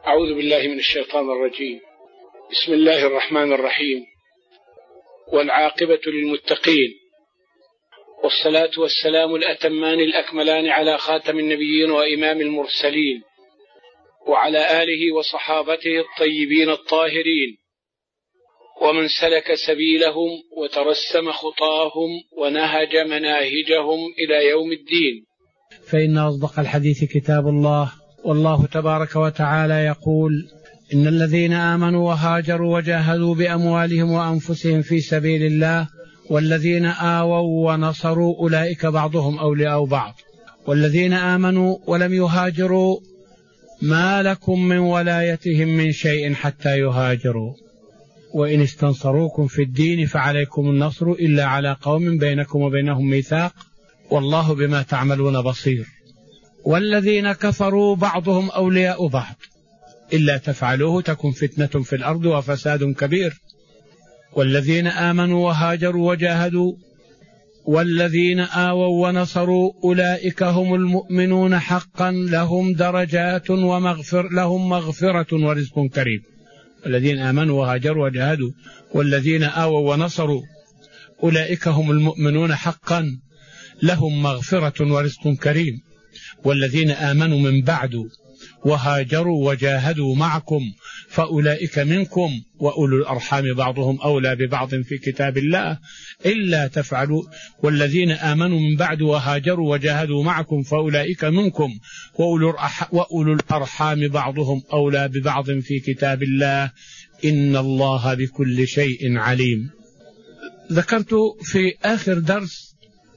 أعوذ بالله من الشيطان الرجيم. بسم الله الرحمن الرحيم، والعاقبة للمتقين، والصلاة والسلام الأتمان الأكملان على خاتم النبيين وإمام المرسلين، وعلى آله وصحابته الطيبين الطاهرين، ومن سلك سبيلهم وترسم خطاهم ونهج مناهجهم إلى يوم الدين. فإن أصدق الحديث كتاب الله، والله تبارك وتعالى يقول: إن الذين آمنوا وهاجروا وجاهدوا بأموالهم وأنفسهم في سبيل الله والذين آووا ونصروا أولئك بعضهم أولياء بعض. والذين آمنوا ولم يهاجروا ما لكم من ولايتهم من شيء حتى يهاجروا، وإن استنصروكم في الدين فعليكم النصر إلا على قوم بينكم وبينهم ميثاق والله بما تعملون بصير. والذين كفروا بعضهم أولياء بعض إلا تفعلوه تكن فتنة في الأرض وفساد كبير. والذين آمنوا وهاجروا وجاهدوا والذين آووا ونصروا أولئك هم المؤمنون حقا لهم درجات لهم مغفرة ورزق كريم. الذين آمنوا وهاجروا وجاهدوا والذين آووا ونصروا أولئك هم المؤمنون حقا لهم مغفرة ورزق كريم. والذين آمنوا من بعد وهاجروا وجاهدوا معكم فأولئك منكم وأولو الأرحام بعضهم أولى ببعض في كتاب الله إلا تفعلوا. والذين آمنوا من بعد وهاجروا وجاهدوا معكم فأولئك منكم وأولو الأرحام بعضهم أولى ببعض في كتاب الله إن الله بكل شيء عليم. ذكرت في آخر درس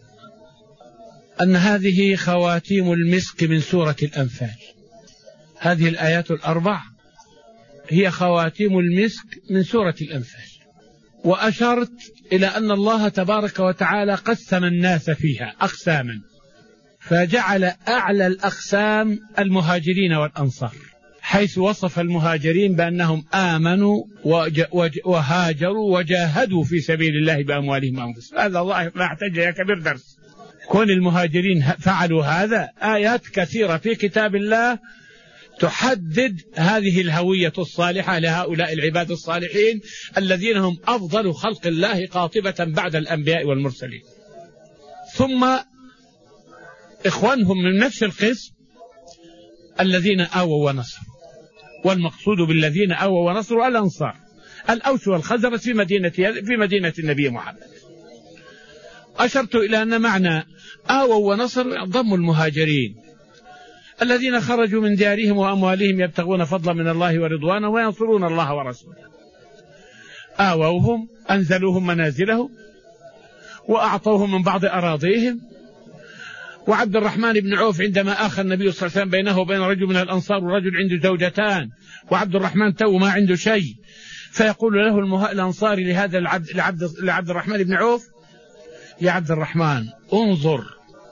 أن هذه خواتيم المسك من سورة الأنفال. هذه الآيات الأربع هي خواتيم المسك من سورة الأنفال، وأشرت إلى أن الله تبارك وتعالى قسم الناس فيها أقساما، فجعل أعلى الأقسام المهاجرين والأنصار، حيث وصف المهاجرين بأنهم آمنوا وهاجروا وجاهدوا في سبيل الله بأموالهم وأنفسهم. هذا الله لا يحتاج إلى كبير درس. كون المهاجرين فعلوا هذا، آيات كثيرة في كتاب الله تحدد هذه الهوية الصالحة لهؤلاء العباد الصالحين الذين هم أفضل خلق الله قاطبة بعد الأنبياء والمرسلين. ثم إخوانهم من نفس القسم الذين آووا ونصروا، والمقصود بالذين آووا ونصروا الأنصار الأوس والخزرج في مدينة النبي محمد. أشرت إلى أن معنى آووا ونصروا ضم المهاجرين الذين خرجوا من ديارهم وأموالهم يبتغون فضلا من الله ورضوانه وينصرون الله ورسوله. آووهم أنزلوهم منازلهم وأعطوهم من بعض أراضيهم. وعبد الرحمن بن عوف عندما آخى النبي صلى الله عليه وسلم بينه وبين رجل من الأنصار ورجل عنده زوجتان وعبد الرحمن تو ما عنده شيء، فيقول له الأنصاري لهذا لعبد الرحمن بن عوف: يا عبد الرحمن انظر،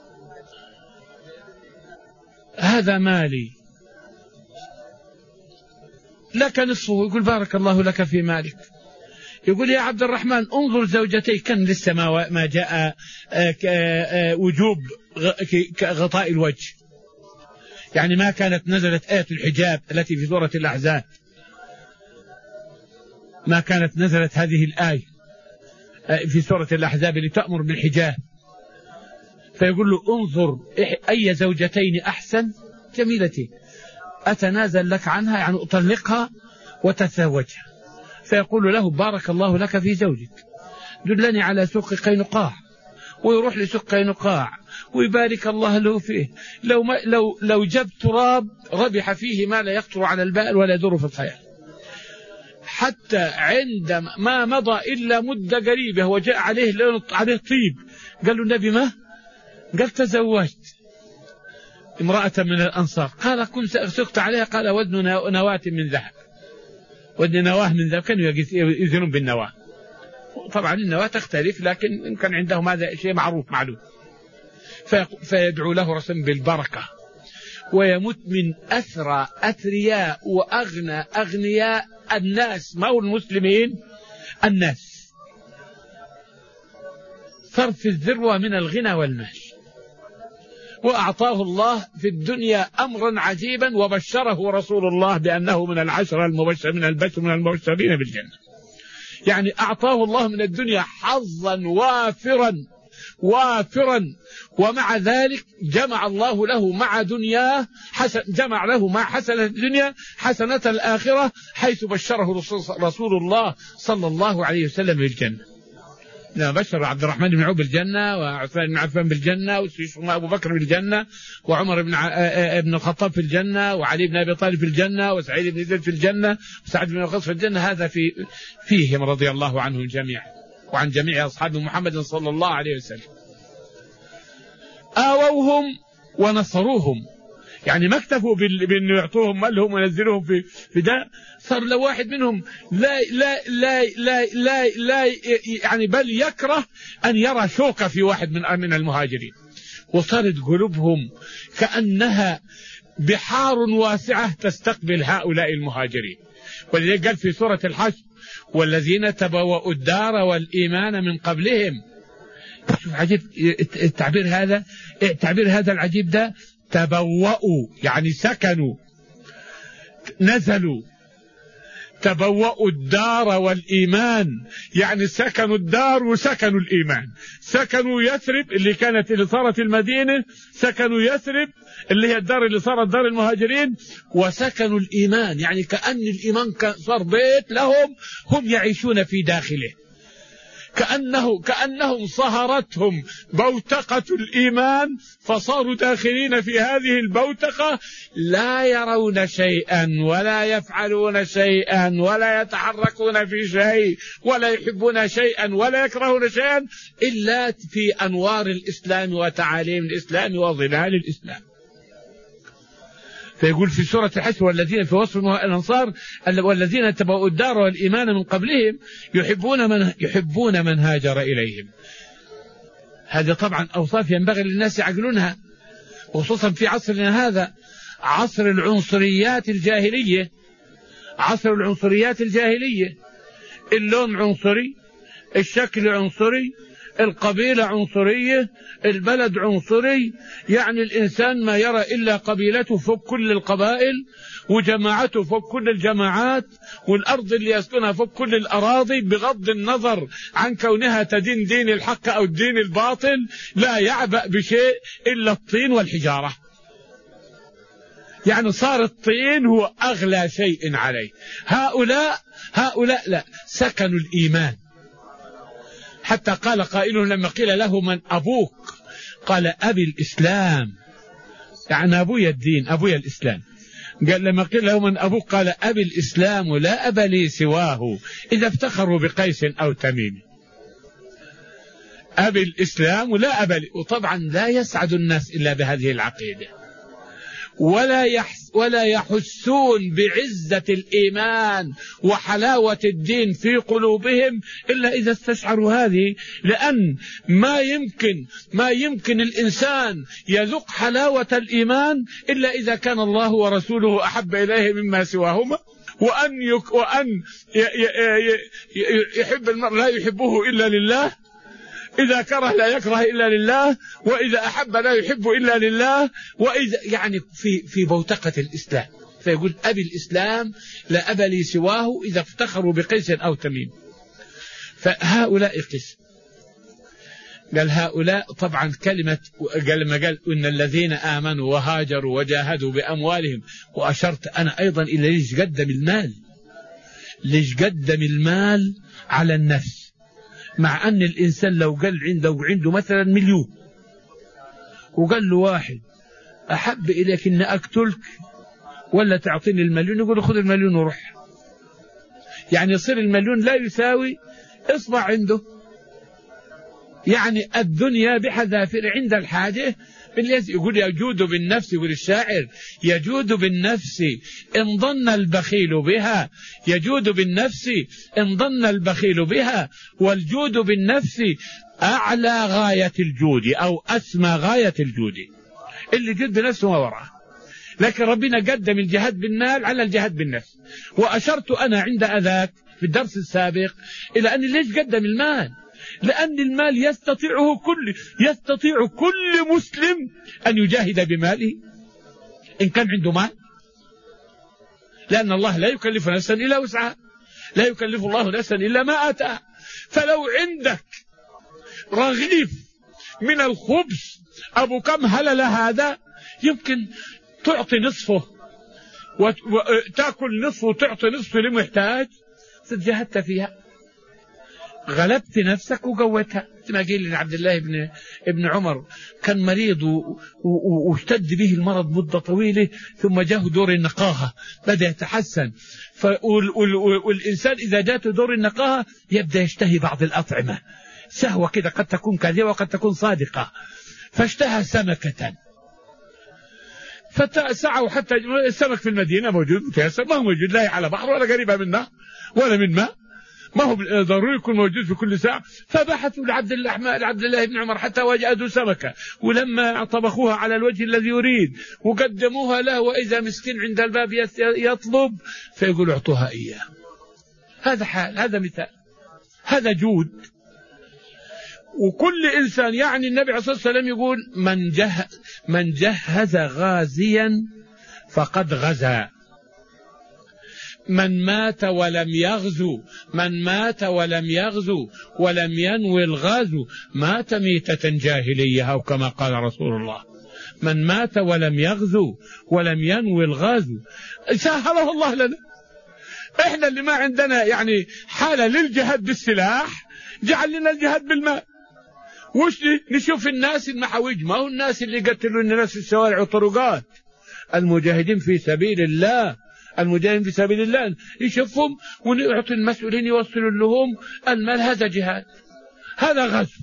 هذا مالي لك نصفه. يقول: بارك الله لك في مالك. يقول: يا عبد الرحمن انظر زوجتي، كان لسه ما جاء وجوب غطاء الوجه، يعني ما كانت نزلت آية الحجاب التي في سورة الأحزاب، ما كانت نزلت هذه الآية في سورة الأحزاب لتأمر بالحجاب. فيقول له: انظر أي زوجتين أحسن، جميلتي، أتنازل لك عنها، يعني أطلقها وتتزوجها. فيقول له: بارك الله لك في زوجك، دلني على سوق قينقاع. ويروح لسوق قينقاع ويبارك الله له فيه. لو جاب تراب ربح فيه ما لا يخطر على البال ولا يدور في الخيال. حتى عندما ما مضى إلا مدة قريبة وجاء عليه طيب، قال له النبي: ما قال: تزوجت امرأة من الأنصار. قال: كنت سقت عليها. قال: وزن نواة من ذهب. وزن نواه من ذهب، كانوا يزنون بالنواة. طبعا النواة تختلف، لكن كان عندهم هذا شيء معروف معلوم. فيدعو له رسول بالبركة، ويموت من أثرى أثرياء وأغنى أغنياء الناس، ما هو المسلمين، الناس، صرف الذروة من الغنى والمال. وأعطاه الله في الدنيا أمرا عجيبا، وبشره رسول الله بأنه من العشرة من المبشرين بالجنة. يعني أعطاه الله من الدنيا حظا وافرا، ومع ذلك جمع الله له مع دنياه جمع له مع حسنة الدنيا حسنة الآخرة، حيث بشره رسول الله صلى الله عليه وسلم بالجنة. بشر عبد الرحمن بن عوف بالجنة، وعثمان بن عفان بالجنة، وأبو بكر بالجنة، وعمر بن الخطاب في الجنة، وعلي بن أبي طالب في الجنة، وسعيد بن زيد في الجنة، وسعد بن وقاص في الجنة. هذا فيهم رضي الله عنهم جميعا وعن جميع أصحاب محمد صلى الله عليه وسلم. آووهم ونصروهم، يعني ما اكتفوا بأن يعطوهم مالهم وينزلوهم في ده، صار لو واحد منهم لا لا لا لا لا لا يعني بل يكره أن يرى شوكة في واحد من المهاجرين، وصارت قلوبهم كأنها بحار واسعة تستقبل هؤلاء المهاجرين. ولذلك قال في سورة الحشر: والذين تبوأوا الدار والإيمان من قبلهم. شوف عجيب التعبير هذا العجيب ده، تبوأوا يعني سكنوا، نزلوا. تبوأوا الدار والإيمان يعني سكنوا الدار وسكنوا الإيمان. سكنوا يثرب اللي صارت المدينة، سكنوا يثرب اللي هي الدار اللي صارت دار المهاجرين، وسكنوا الإيمان يعني كأن الإيمان صار بيت لهم هم يعيشون في داخله، كأنهم صهرتهم بوتقة الإيمان، فصاروا داخلين في هذه البوتقة لا يرون شيئا ولا يفعلون شيئا ولا يتحركون في شيء ولا يحبون شيئا ولا يكرهون شيئا إلا في أنوار الإسلام وتعاليم الإسلام وظلال الإسلام. فيقول في سورة الحشر: والذين في وصف الأنصار والذين تبوأوا الدار والإيمان من قبلهم يحبون من هاجر إليهم. هذا طبعا أوصاف ينبغي للناس يعقلونها، خصوصا في عصرنا هذا، عصر العنصريات الجاهلية. عصر العنصريات الجاهلية، اللون عنصري، الشكل عنصري، القبيلة عنصرية، البلد عنصري، يعني الإنسان ما يرى إلا قبيلته فوق كل القبائل، وجماعته فوق كل الجماعات، والأرض اللي يسكنها فوق كل الأراضي، بغض النظر عن كونها تدين دين الحق أو الدين الباطل، لا يعبأ بشيء إلا الطين والحجارة. يعني صار الطين هو أغلى شيء عليه. هؤلاء لا، سكنوا الإيمان. حتى قال قائلهم لما قيل له: من أبوك؟ قال: أبي الإسلام، يعني أبويا الدين، أبويا الإسلام. قال لما قيل له: من أبوك؟ قال: أبي الإسلام لا أب لي سواه، إذا افتخروا بقيس أو تميم. أبي الإسلام لا أب لي. وطبعا لا يسعد الناس إلا بهذه العقيدة، ولا يحسون بعزة الإيمان وحلاوة الدين في قلوبهم إلا إذا استشعروا هذه. لأن ما يمكن الإنسان يذوق حلاوة الإيمان إلا إذا كان الله ورسوله أحب إليه مما سواهما، وأن يحب المرء لا يحبه إلا لله، إذا كره لا يكره إلا لله، وإذا أحب لا يحب إلا لله، وإذا يعني في بوتقة الإسلام. فيقول: أبي الإسلام لا أب لي سواه، إذا افتخروا بقيس أو تميم. فهؤلاء قسم. قال هؤلاء طبعا قال لما قال: إن الذين آمنوا وهاجروا وجاهدوا بأموالهم. وأشرت أنا أيضا إلى ليش قدم المال على النفس، مع أن الإنسان لو قال عنده مثلا 1,000,000 وقال له واحد: أحب إليك إن أقتلك ولا تعطيني 1,000,000، يقول له: خذ 1,000,000 وروح. يعني يصير 1,000,000 لا يساوي إصبع عنده. يعني الدنيا بحذافير عند الحاجة. يقول: يجود بالنفس، يقول الشاعر: يجود بالنفس إن ظن البخيل بها، يجود بالنفس إن ظن البخيل بها، والجود بالنفس أعلى غاية الجود أو أسمى غاية الجود. اللي جد بنفسه ما وراه. لكن ربنا قدم الجهاد بالمال على الجهاد بالنفس. وأشرت أنا عند أذاك في الدرس السابق إلى أن ليش قدم المال؟ لأن المال يستطيع كل مسلم أن يجاهد بماله إن كان عنده مال، لأن الله لا يكلف نفسا إلا وسعها، لا يكلف الله نفسا إلا ما آتاها. فلو عندك رغيف من الخبز أبو كم هلل هذا، يمكن تعطي نصفه وتأكل نصفه وتعطي نصفه لمحتاج، جاهدت فيها، غلبت نفسك وقوتها. ما قيل لعبد الله ابن عمر كان مريض واشتد به المرض مدة طويلة، ثم جاءه دور النقاهة بدأ يتحسن. والإنسان إذا جاءته دور النقاهة يبدأ يشتهي بعض الأطعمة، شهوة كده قد تكون كاذبة وقد تكون صادقة، فاشتهى سمكة، فسعوا حتى السمك في المدينة موجود متيسر، ما هو موجود لا على بحر ولا قريبة منه ولا من ماء، ما هو ضروري يكون موجود في كل ساعة. فبحثوا لعبد الله بن عمر حتى وجدوا سمكة، ولما طبخوها على الوجه الذي يريد وقدموها له، وإذا مسكين عند الباب يطلب فيقول اعطوها إياه. هذا حال، هذا مثال، هذا جود. وكل إنسان، يعني النبي عليه الصلاة والسلام يقول من جهز غازيا فقد غزا، من مات ولم يغزو ولم ينوي الغزو مات ميتة جاهلية، أو كما قال رسول الله: من مات ولم يغزو ولم ينوي الغزو. سهله الله لنا. احنا اللي ما عندنا يعني حالة للجهاد بالسلاح، جعل لنا الجهاد بالمال. وش نشوف الناس المحاويج، ما هو الناس اللي قتلوا الناس في الشوارع والطرقات، المجاهدين في سبيل الله، المجاهدين في سبيل الله يشوفهم ونعطي المسؤولين يوصلوا لهم المال. هذا جهاد، هذا غزو.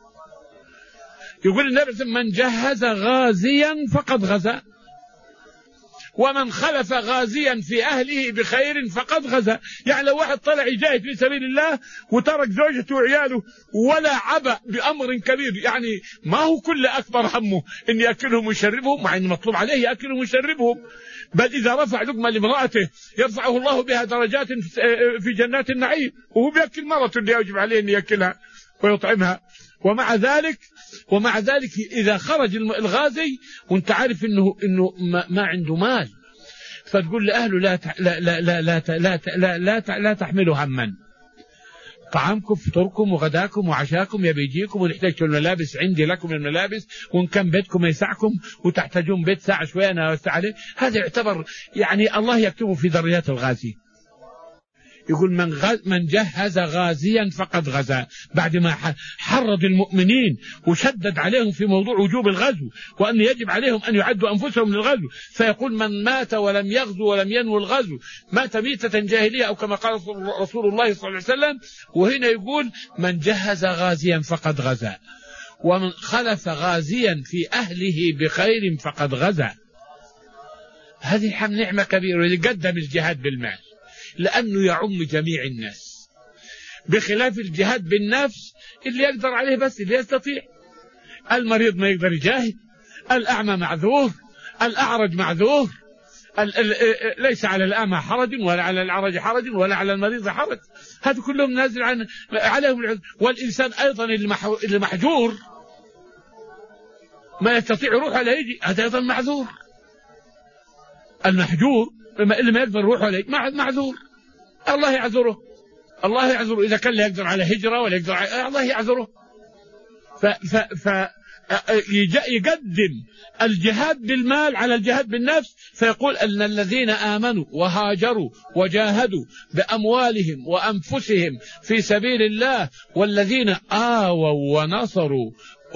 يقول النبي: من جهز غازيا فقد غزا، ومن خلف غازيا في أهله بخير فقد غزا. يعني لو واحد طلع يجاهد في سبيل الله وترك زوجته وعياله ولا عبأ بأمر كبير، يعني ما هو كل أكبر همه إن يأكلهم ويشربهم، مع إن مطلوب عليه يأكلهم ويشربهم، بل إذا رفع لقمة لامرأته يرفعه الله بها درجات في جنات النعيم، وهو بيأكل مرته اللي يجب عليه أن يأكلها ويطعمها. ومع ذلك إذا خرج الغازي وانت عارف إنه ما عنده مال، فتقول لأهله لا تحملوا هما، طعامكم فطوركم وغداكم وعشاكم يبيجيكم، وإن احتجتوا الملابس عندي لكم الملابس، وإن كان بيتكم يسعكم وتحتاجون بيت ساعة شوية أنا أوسع عليه. هذا يعتبر يعني الله يكتبه في درجات الغازي. يقول: من جهز غازيا فقد غزا، بعد ما حرض المؤمنين وشدد عليهم في موضوع وجوب الغزو وأن يجب عليهم أن يعدوا أنفسهم للغزو، فيقول: من مات ولم يغزو ولم ينوي الغزو مات ميتة جاهلية، أو كما قال رسول الله صلى الله عليه وسلم. وهنا يقول: من جهز غازيا فقد غزا، ومن خلف غازيا في أهله بخير فقد غزا. هذه نعمة كبيرة يقدم الجهاد بالمال، لأنه يعم جميع الناس، بخلاف الجهاد بالنفس اللي يقدر عليه بس اللي يستطيع. المريض ما يقدر يجاهد، الأعمى معذور، الأعرج معذور، ليس على الأعمى حرج ولا على الأعرج حرج ولا على المريض حرج، هذا كلهم نازل عليهم العذر. والإنسان أيضا اللي محجور ما يستطيع يروح ولا يجي، هذا أيضا معذور. المحجور اللي ما يقدر يروح ولا يجي معذور، الله يعذره، الله يعذره. إذا كان لا يقدر على هجرة ولا يقدر الله يعذره. يقدم الجهاد بالمال على الجهاد بالنفس، فيقول: أن الذين آمنوا وهاجروا وجاهدوا بأموالهم وأنفسهم في سبيل الله والذين آووا ونصروا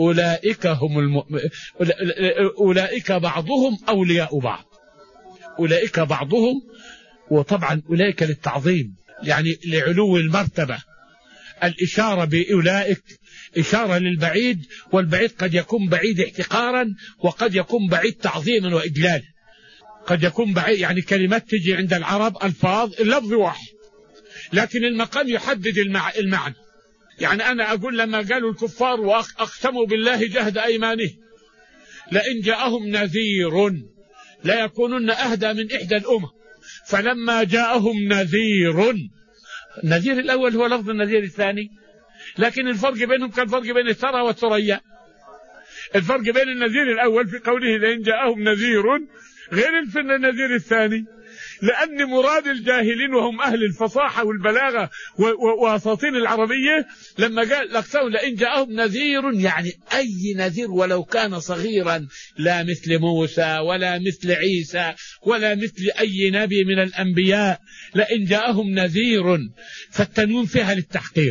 أولئك بعضهم أولياء بعض. أولئك بعضهم، وطبعا أولئك للتعظيم، يعني لعلو المرتبة. الإشارة بأولئك إشارة للبعيد، والبعيد قد يكون بعيد احتقارا وقد يكون بعيد تعظيما وإجلالا. قد يكون بعيد، يعني كلمات تجي عند العرب ألفاظ اللفظ واحد لكن المقام يحدد المعنى. يعني أنا أقول لما قالوا الكفار وأقسموا بالله جهد أيمانه لئن جاءهم نذير لا يكونن أهدى من إحدى الأمم، فلما جاءهم نذير، النذير الأول هو لفظ النذير الثاني، لكن الفرق بينهم كالفرق بين الثرى والثريا. الفرق بين النذير الأول في قوله لئن جاءهم نذير غير النذير الثاني، لأن مراد الجاهلين وهم أهل الفصاحة والبلاغة وأساطين العربية لما قال لقسوا لئن جاءهم نذير، يعني أي نذير ولو كان صغيرا، لا مثل موسى ولا مثل عيسى ولا مثل أي نبي من الأنبياء، لئن جاءهم نذير، فالتنوين فيها للتحقير،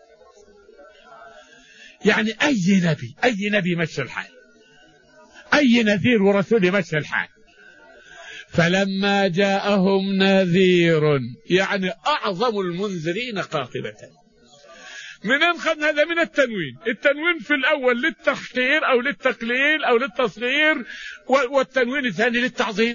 يعني أي نبي مشى الحال، أي نذير ورسول مشى الحال. فلما جاءهم نذير يعني أعظم المنذرين قاطبة. من أنخذ هذا من التنوين في الأول للتحقير أو للتقليل أو للتصغير، والتنوين الثاني للتعظيم.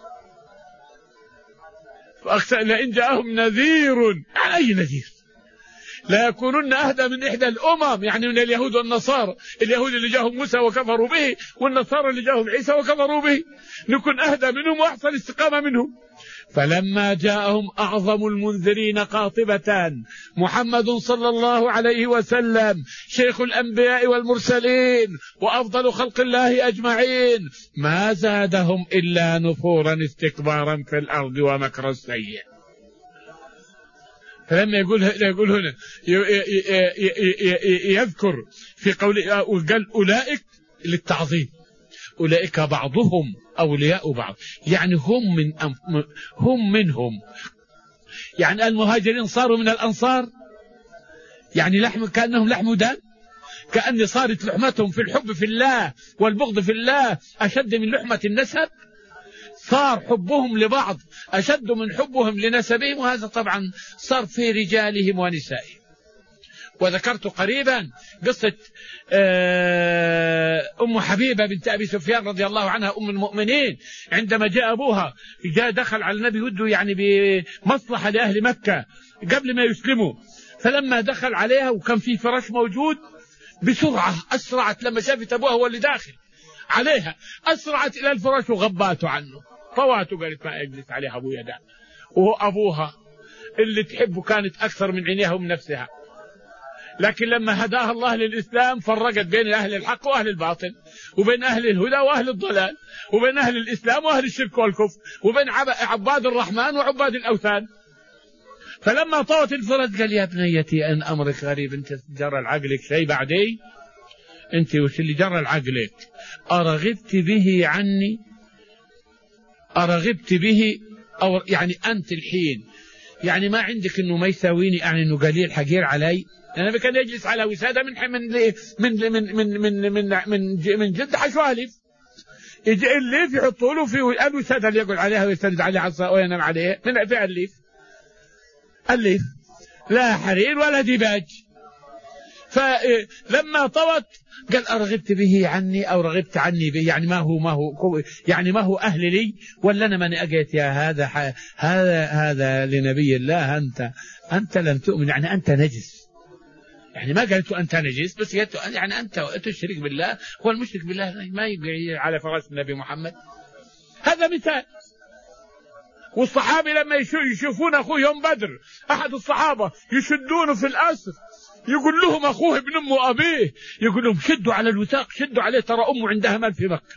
لئن جاءهم نذير يعني أي نذير، لا يكونن أهدى من إحدى الأمم، يعني من اليهود والنصارى، اليهود اللي جاءهم موسى وكفروا به، والنصارى اللي جاءهم عيسى وكفروا به، نكون أهدى منهم وأحسن استقامة منهم. فلما جاءهم أعظم المنذرين قاطبة محمد صلى الله عليه وسلم شيخ الأنبياء والمرسلين وأفضل خلق الله أجمعين، ما زادهم إلا نفورا استكبارا في الأرض ومكر السيء. فلما يقول هنا يذكر في قوله وقال أولئك للتعظيم، أولئك بعضهم أولياء بعض، يعني هم منهم، يعني المهاجرين صاروا من الأنصار، يعني كأنهم لحم دم، كأن صارت لحمتهم في الحب في الله والبغض في الله أشد من لحمة النسب، صار حبهم لبعض أشد من حبهم لنسبهم، وهذا طبعا صار في رجالهم ونسائهم. وذكرت قريبا قصة أم حبيبة بنت أبي سفيان رضي الله عنها أم المؤمنين، عندما جاء أبوها دخل على النبي وده يعني بمصلحة لأهل مكة قبل ما يسلموا، فلما دخل عليها وكان في فراش موجود بسرعة أسرعت، لما شافت أبوها هو اللي داخل عليها أسرعت إلى الفراش وغباته عنه، طواته قالت ما أجلس عليها أبويا ده، وهو أبوها اللي تحبه كانت أكثر من عينيها ومن نفسها. لكن لما هداها الله للإسلام فرقت بين أهل الحق وأهل الباطل، وبين أهل الهدى وأهل الضلال، وبين أهل الإسلام وأهل الشرك والكفر، وبين عباد الرحمن وعباد الأوثان. فلما طوت الفرج قال يا بنيتي أن أمرك غريب، أنت جرى العقلك شيء بعدي، أنت وش اللي جرى العقلك؟ أرغبت به عني، أرغبت به، أو يعني أنت الحين يعني ما عندك إنه ما يساويني، يعني إنه قليل حقير علي. أنا كان يجلس على وسادة من جد حشوالف، يجي الليف يحطوا له في الوسادة اللي يقول عليها ويستند عليها عصا وينام عليها، من في الليف لا حرير ولا ديباج. فلما طوت قال أرغبت به عني أو رغبت عني به، يعني ما هو أهل لي، ولا أنا من أجيت يا هذا لنبي الله، أنت لم تؤمن، يعني أنت نجس، يعني ما قالت أنت نجس، بس يعني أنت تشرك بالله، هو المشرك بالله ما يقع على فراش النبي محمد. هذا مثال. والصحابي لما يشوفون أخوه يوم بدر، أحد الصحابة يشدونه في الأسر، يقول لهم أخوه ابن أمه وأبيه، يقول لهم شدوا على الوثاق، شدوا عليه، ترى أمه عندها مال في مكة،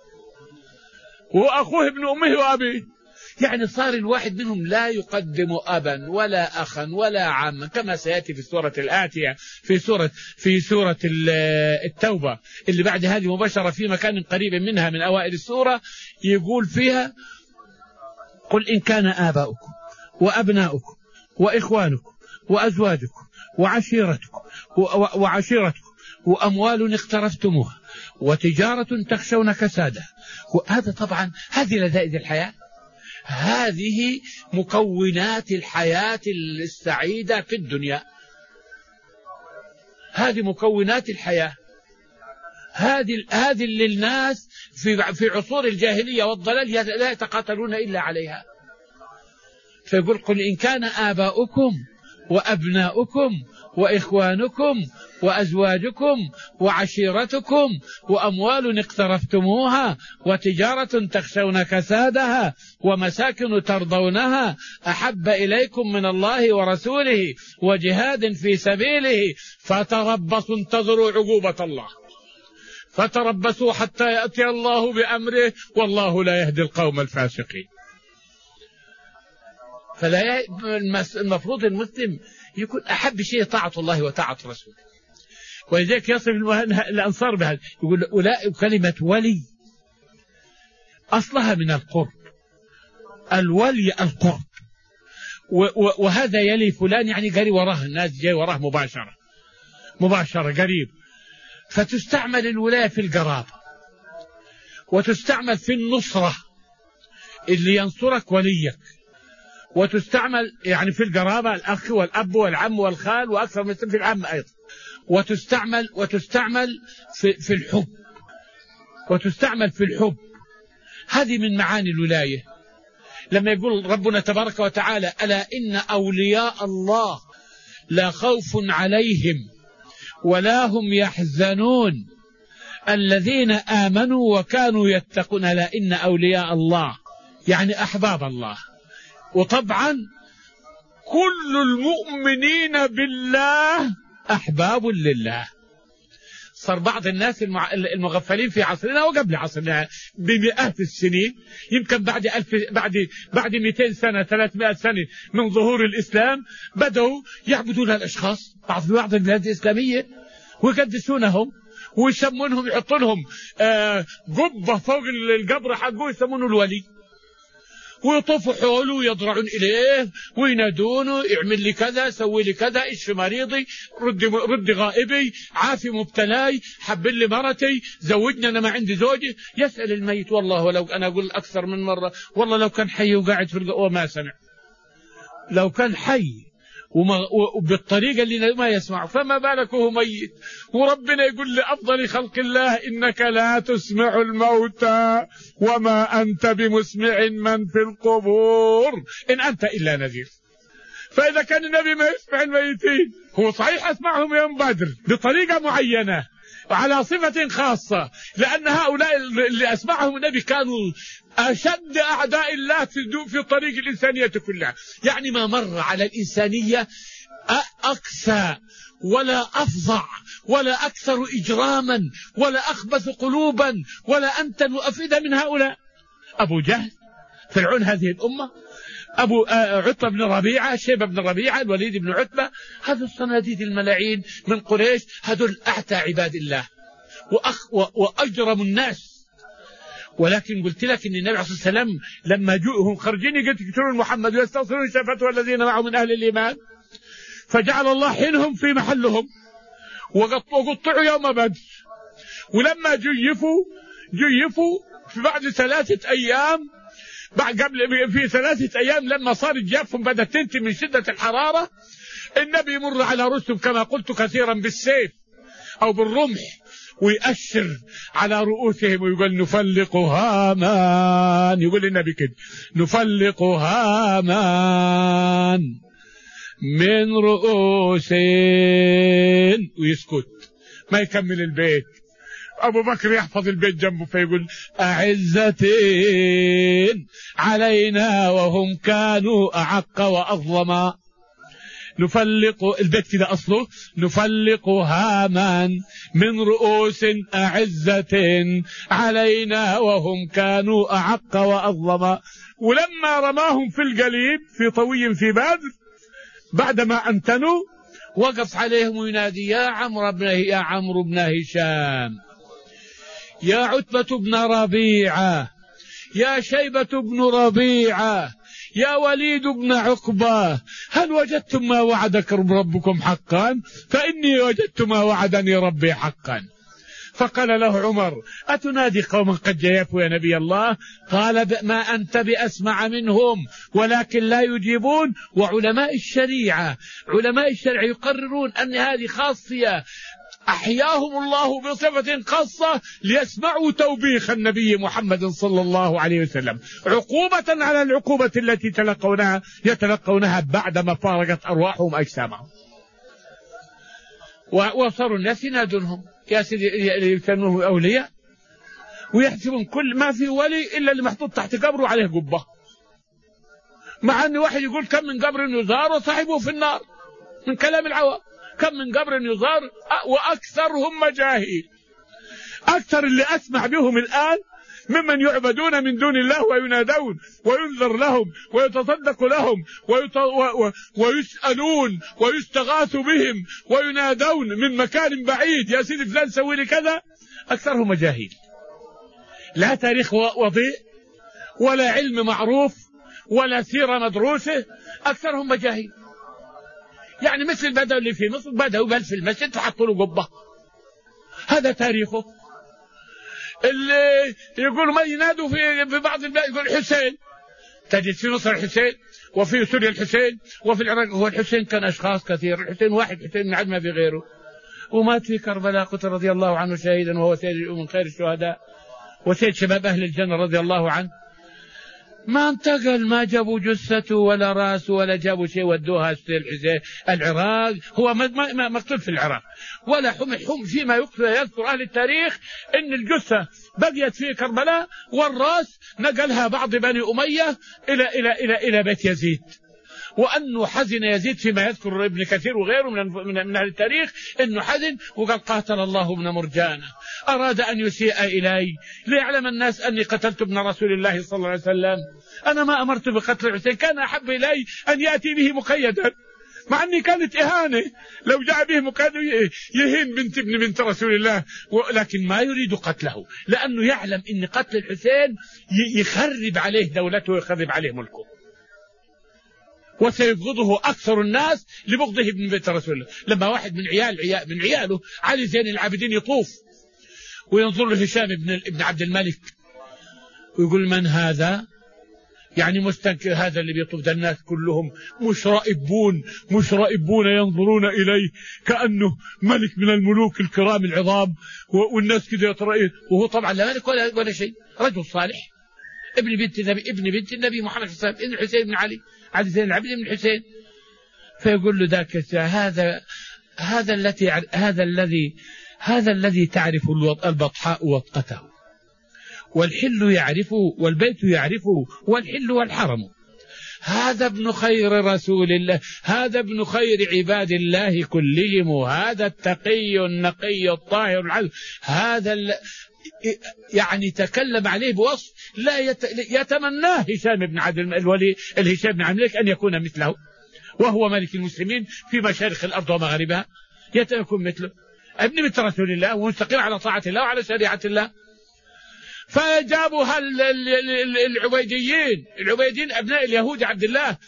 وأخوه ابن أمه وأبيه. يعني صار الواحد منهم لا يقدم أبا ولا أخا ولا عما، كما سيأتي في السورة الآتية في سورة التوبة اللي بعد هذه مباشرة، في مكان قريب منها من أوائل السورة، يقول فيها قل إن كان آباؤكم وأبناؤكم وإخوانكم وأزواجكم وعشيرتكم وأموال اقترفتموها وتجارة تخشون كسادها، وهذا طبعا هذه لذائذ الحياة، هذه مكونات الحياة السعيدة في الدنيا، هذه مكونات الحياة، هذه اللي الناس في عصور الجاهلية والضلال لا يتقاتلون إلا عليها. فيقول قل إن كان آباؤكم وأبناؤكم وإخوانكم وأزواجكم وعشيرتكم وأموال اقترفتموها وتجارة تخشون كسادها ومساكن ترضونها أحب إليكم من الله ورسوله وجهاد في سبيله فتربصوا انتظروا عقوبة الله، فتربصوا حتى يأتي الله بأمره والله لا يهدي القوم الفاسقين. فلا المفروض المسلم يكون أحب شيء طاعة الله وطاعة رسوله، ولذلك يصف الأنصار بهذا، يقول أولئك كلمة ولي أصلها من القرب، الولي القرب، وهذا يلي فلان يعني قريب وراه، الناس جاي وراه مباشرة قريب. فتستعمل الولاية في القرابة، وتستعمل في النصرة اللي ينصرك وليك، وتستعمل يعني في القرابة الأخ والأب والعم والخال وأكثر من في العم أيضا، وتستعمل في الحب، وتستعمل في الحب. هذه من معاني الولاية. لما يقول ربنا تبارك وتعالى ألا إن أولياء الله لا خوف عليهم ولا هم يحزنون الذين آمنوا وكانوا يتقون. ألا إن أولياء الله يعني أحباب الله، وطبعا كل المؤمنين بالله أحباب لله. صار بعض الناس المغفلين في عصرنا وقبل عصرنا بمئات السنين، يمكن بعد 200 سنة 300 سنة من ظهور الإسلام، بدأوا يعبدون الأشخاص بعض البلاد الإسلامية ويقدسونهم ويسمونهم، يحطوا لهم قبة فوق القبر حقه يسمونه الولي، ويطوفوا حوله ويضرعون إليه وينادونه اعمل لي كذا، سوي لي كذا، اشفي مريضي، رد غائبي، عافي مبتلاي، حبل لي مرتي، زوجني أنا ما عندي زوجي. يسأل الميت والله، ولو أنا أقول أكثر من مرة والله لو كان حي وقاعد في وما سمع، لو كان حي وبالطريقة اللي ما يسمع، فما بالك وهو ميت. وربنا يقول لأفضل خلق الله إنك لا تسمع الموتى وما أنت بمسمع من في القبور إن أنت إلا نذير. فإذا كان النبي ما يسمع الميتين، هو صحيح أسمعهم يوم بدر بطريقة معينة على صفة خاصة، لأن هؤلاء اللي أسمعهم النبي كانوا أشد أعداء الله في طريق الإنسانية كلها. يعني ما مر على الإنسانية أقسى ولا أفظع ولا أكثر إجراما ولا أخبث قلوبا ولا أنتن وأفئدة من هؤلاء. أبو جهل فرعون هذه الأمة، أبو عتبة بن ربيعة، شيبة بن ربيعة، الوليد بن عتبة، هذا الصناديد الملاعين من قريش، هذول أعتى عباد الله وأجرم الناس. ولكن قلت لك ان النبي عليه الصلاه والسلام لما جاءهم خرجين يقتلون محمد ويستنصرون شفته والذين معه من اهل الايمان، فجعل الله حينهم في محلهم وقطعوا يوم بدر. ولما جيفوا في بعد 3 أيام، في 3 أيام لما صار جيفهم بدأت تنتهي من شدة الحرارة، النبي يمر على رسلهم كما قلت كثيرا بالسيف أو بالرمح، ويأشر على رؤوسهم ويقول نفلق هامان، يقول النبي كده نفلق هامان من رؤوسين، ويسكت ما يكمل البيت. أبو بكر يحفظ البيت جنبه فيقول أعزتين علينا وهم كانوا أعق وأظلما. نفلق البيت كده أصله نفلق هامان من رؤوس أعزة علينا وهم كانوا أعق وأظلما. ولما رماهم في القليب في طوي في بدر بعدما أنتنوا، وقف عليهم وينادي يا عمرو بن هشام، يا عتبة بن ربيعة، يا شيبة بن ربيعة، يا وليد بن عقبة، هل وجدتم ما وعدكم ربكم حقا؟ فإني وجدت ما وعدني ربي حقا. فقال له عمر أتنادي قوما قد جيفوا يا نبي الله؟ قال ما أنت بأسمع منهم ولكن لا يجيبون. وعلماء الشريعة يقررون أن هذه خاصية أحياهم الله بصفة خاصة ليسمعوا توبيخ النبي محمد صلى الله عليه وسلم، عقوبة على العقوبة التي يتلقونها بعدما فارقت أرواحهم أجسامهم. وصاروا الناس ينادونهم يا سيدي يكونوا أولياء، ويحسبون كل ما في ولي إلا اللي محطوط تحت قبره عليه قبة، مع أن واحد يقول كم من قبر يزار وصاحبه في النار، من كلام العوام. كم من قبر يزار وأكثرهم مجاهيل. أكثر اللي أسمع بهم الآن ممن يعبدون من دون الله وينادون وينذر لهم ويتصدق لهم ويسألون ويستغاث بهم وينادون من مكان بعيد يا سيدي فلان سوي لي كذا، أكثرهم مجاهيل، لا تاريخ وضيء ولا علم معروف ولا سيرة مدروسة، أكثرهم مجاهيل. يعني مثل البدو اللي في مصر، بدو بل في المسجد فحطوا له قبة، هذا تاريخه. اللي يقولوا ما ينادوا في بعض البلاد يقول حسين، تجد في مصر الحسين وفي سوريا الحسين وفي العراق. هو الحسين كان أشخاص كثير، الحسين واحد، حسين من عد ما في غيره، ومات في كربلاء قتل رضي الله عنه شهيدا وهو سيد من خير الشهداء وسيد شباب أهل الجنة رضي الله عنه. ما انتقل، ما جابوا جثته ولا راسه ولا جابوا شيء ودوها الحسين العراق، هو مقتول في العراق. ولا حم فيما يذكر أهل التاريخ إن الجثة بقيت في كربلاء والراس نقلها بعض بني أمية إلى بيت يزيد، وأنه حزن يزيد فيما يذكر ابن كثير وغيره من أهل التاريخ أنه حزن وقال قاتل الله ابن مرجانة، أراد أن يسيء إلي ليعلم الناس أني قتلت ابن رسول الله صلى الله عليه وسلم. أنا ما أمرت بقتل الحسين، كان أحب إلي أن يأتي به مقيدا، مع أني كانت إهانة لو جاء به مقيد يهين بنت رسول الله، ولكن ما يريد قتله لأنه يعلم أن قتل الحسين يخرب عليه دولته ويخرب عليه ملكه، وسيبغضه أكثر الناس لبغضه ابن بيت رسول الله. لما واحد من عياله علي زين العابدين يطوف وينظر له هشام ابن عبد الملك ويقول من هذا؟ يعني مستنكر، هذا اللي بيطوف ده الناس كلهم مشرئبون ينظرون إليه كأنه ملك من الملوك الكرام العظام، والناس كده يترأيه، وهو طبعا لا ملك ولا شيء، رجل صالح ابن بنت النبي محمد صلى الله عليه وسلم، ابن الحسين بن علي زين العابدين بن الحسين. فيقول له ذاك هذا الذي تعرف البطحاء وطأته، والحل يعرفه والبيت يعرفه والحل والحرم، هذا ابن خير رسول الله، هذا ابن خير عباد الله كلهم، هذا التقي النقي الطاهر العذب، هذا يعني تكلم عليه بوصف لا يتمناه هشام بن عبد الولي الهشام بن عبد الملك أن يكون مثله، وهو ملك المسلمين في مشارق الأرض ومغاربها، يكون مثله ابن بنت رسول الله ومستقيم على طاعة الله وعلى شريعة الله. فجابوا العبيديين أبناء اليهود عبد الله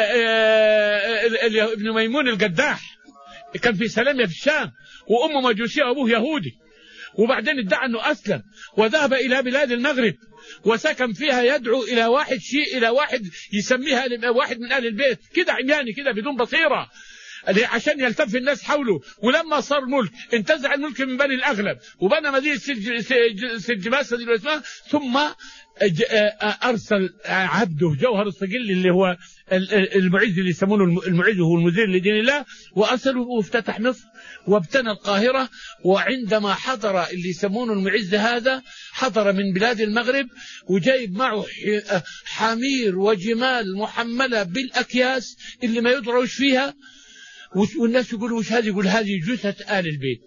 ابن ميمون القداح، كان في سلمية في الشام، وأمه مجوسية وأبوه يهودي، وبعدين ادعى أنه أسلم وذهب إلى بلاد المغرب وسكن فيها، يدعو إلى واحد يسميها واحد من أهل البيت كده عمياني كده بدون بصيرة عشان يلتف الناس حوله. ولما صار ملك انتزع الملك من بني الأغلب وبنى مدينة سجباسة ثم أرسل عبده جوهر الصقل اللي هو المعز اللي يسمونه المعز هو المزير لدين الله، وأرسله وافتتح مصر وابتنى القاهرة. وعندما حضر اللي يسمونه المعز هذا حضر من بلاد المغرب وجايب معه حمير وجمال محملة بالأكياس اللي ما يدرى وش فيها، والناس يقولوا وش هذه؟ يقول هذه جثة آل البيت.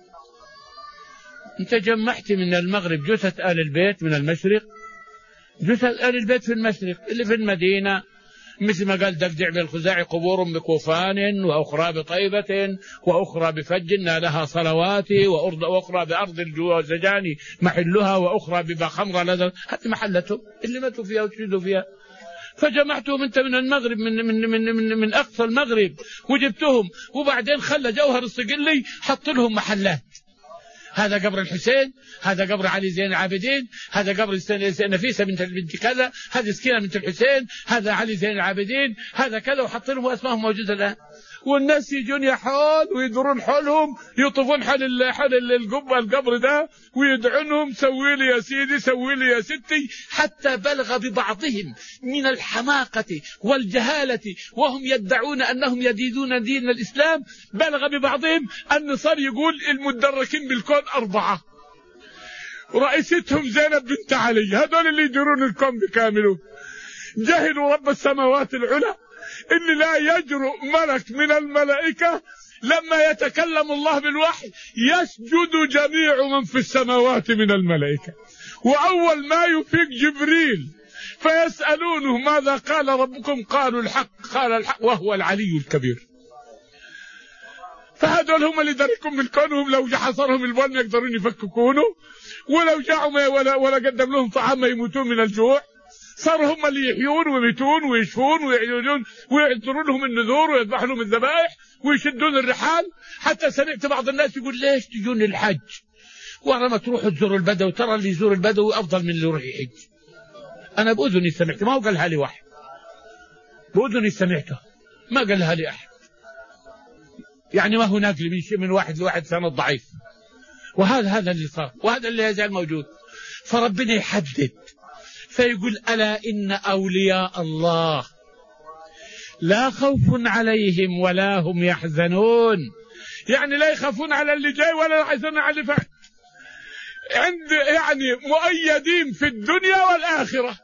انت جمعت من المغرب جثة آل البيت من المشرق، جثة آل البيت في المشرق اللي في المدينة، مثل ما قال دقدع بالخزاعي قبور بكوفان وأخرى بطيبة وأخرى بفج نالها صلواتي وأخرى بأرض الزجان محلها وأخرى بخمر لذا، هذه محلته اللي ماتوا فيها وتشهدوا فيها. فجمعتهم انت من المغرب من أقصى المغرب وجبتهم، وبعدين خلى جوهر الصقلي حط لهم محلات، هذا قبر الحسين، هذا قبر علي زين العابدين، هذا قبر نفيسة بنت كذا، هذه سكينة بنت الحسين، هذا علي زين العابدين، هذا كذا، وحط لهم أسمائهم موجودة الآن. والناس يجون يحول ويدورون حولهم، يطوفون حول القبر ده ويدعونهم سوي لي يا سيدي سوي لي يا ستي، حتى بلغ ببعضهم من الحماقة والجهالة وهم يدعون أنهم يدينون دين الإسلام، بلغ ببعضهم أن صار يقول المدركين بالكون 4 رئيستهم زينب بنت علي، هذول اللي يديرون الكون بكامله. جهلوا رب السماوات العلى اللي لا يجرؤ ملك من الملائكة لما يتكلم الله بالوحي يسجد جميع من في السماوات من الملائكة، وأول ما يفيق جبريل فيسألونه ماذا قال ربكم؟ قالوا الحق، قال الحق وهو العلي الكبير. فهذول هم اللي دركم من كونهم، لو حصرهم البن يقدرون يفككونه، ولو جاعوا ولا قدم لهم طعام ما يموتون من الجوع. صاروا هم اللي يحيون ويميتون ويشفون ويعيدون ويعذرون لهم النذور ويذبحوا لهم الذبائح ويشدون الرحال. حتى سمعت بعض الناس يقول ليش تجون الحج ورا ما تروحوا تزوروا البدو؟ ترى اللي يزور البدو أفضل من اللي يروح يحج. أنا بأذني سمعت، ما هو قالها لي واحد، بأذني سمعته ما قالها لي أحد، يعني ما هو ناقل من واحد لواحد سند ضعيف. وهذا اللي صار، وهذا اللي يزال موجود. فربنا يحدد فيقول ألا إن أولياء الله لا خوف عليهم ولا هم يحزنون، يعني لا يخافون على اللي جاي ولا يحزنون على اللي فات، يعني مؤيدين في الدنيا والآخرة.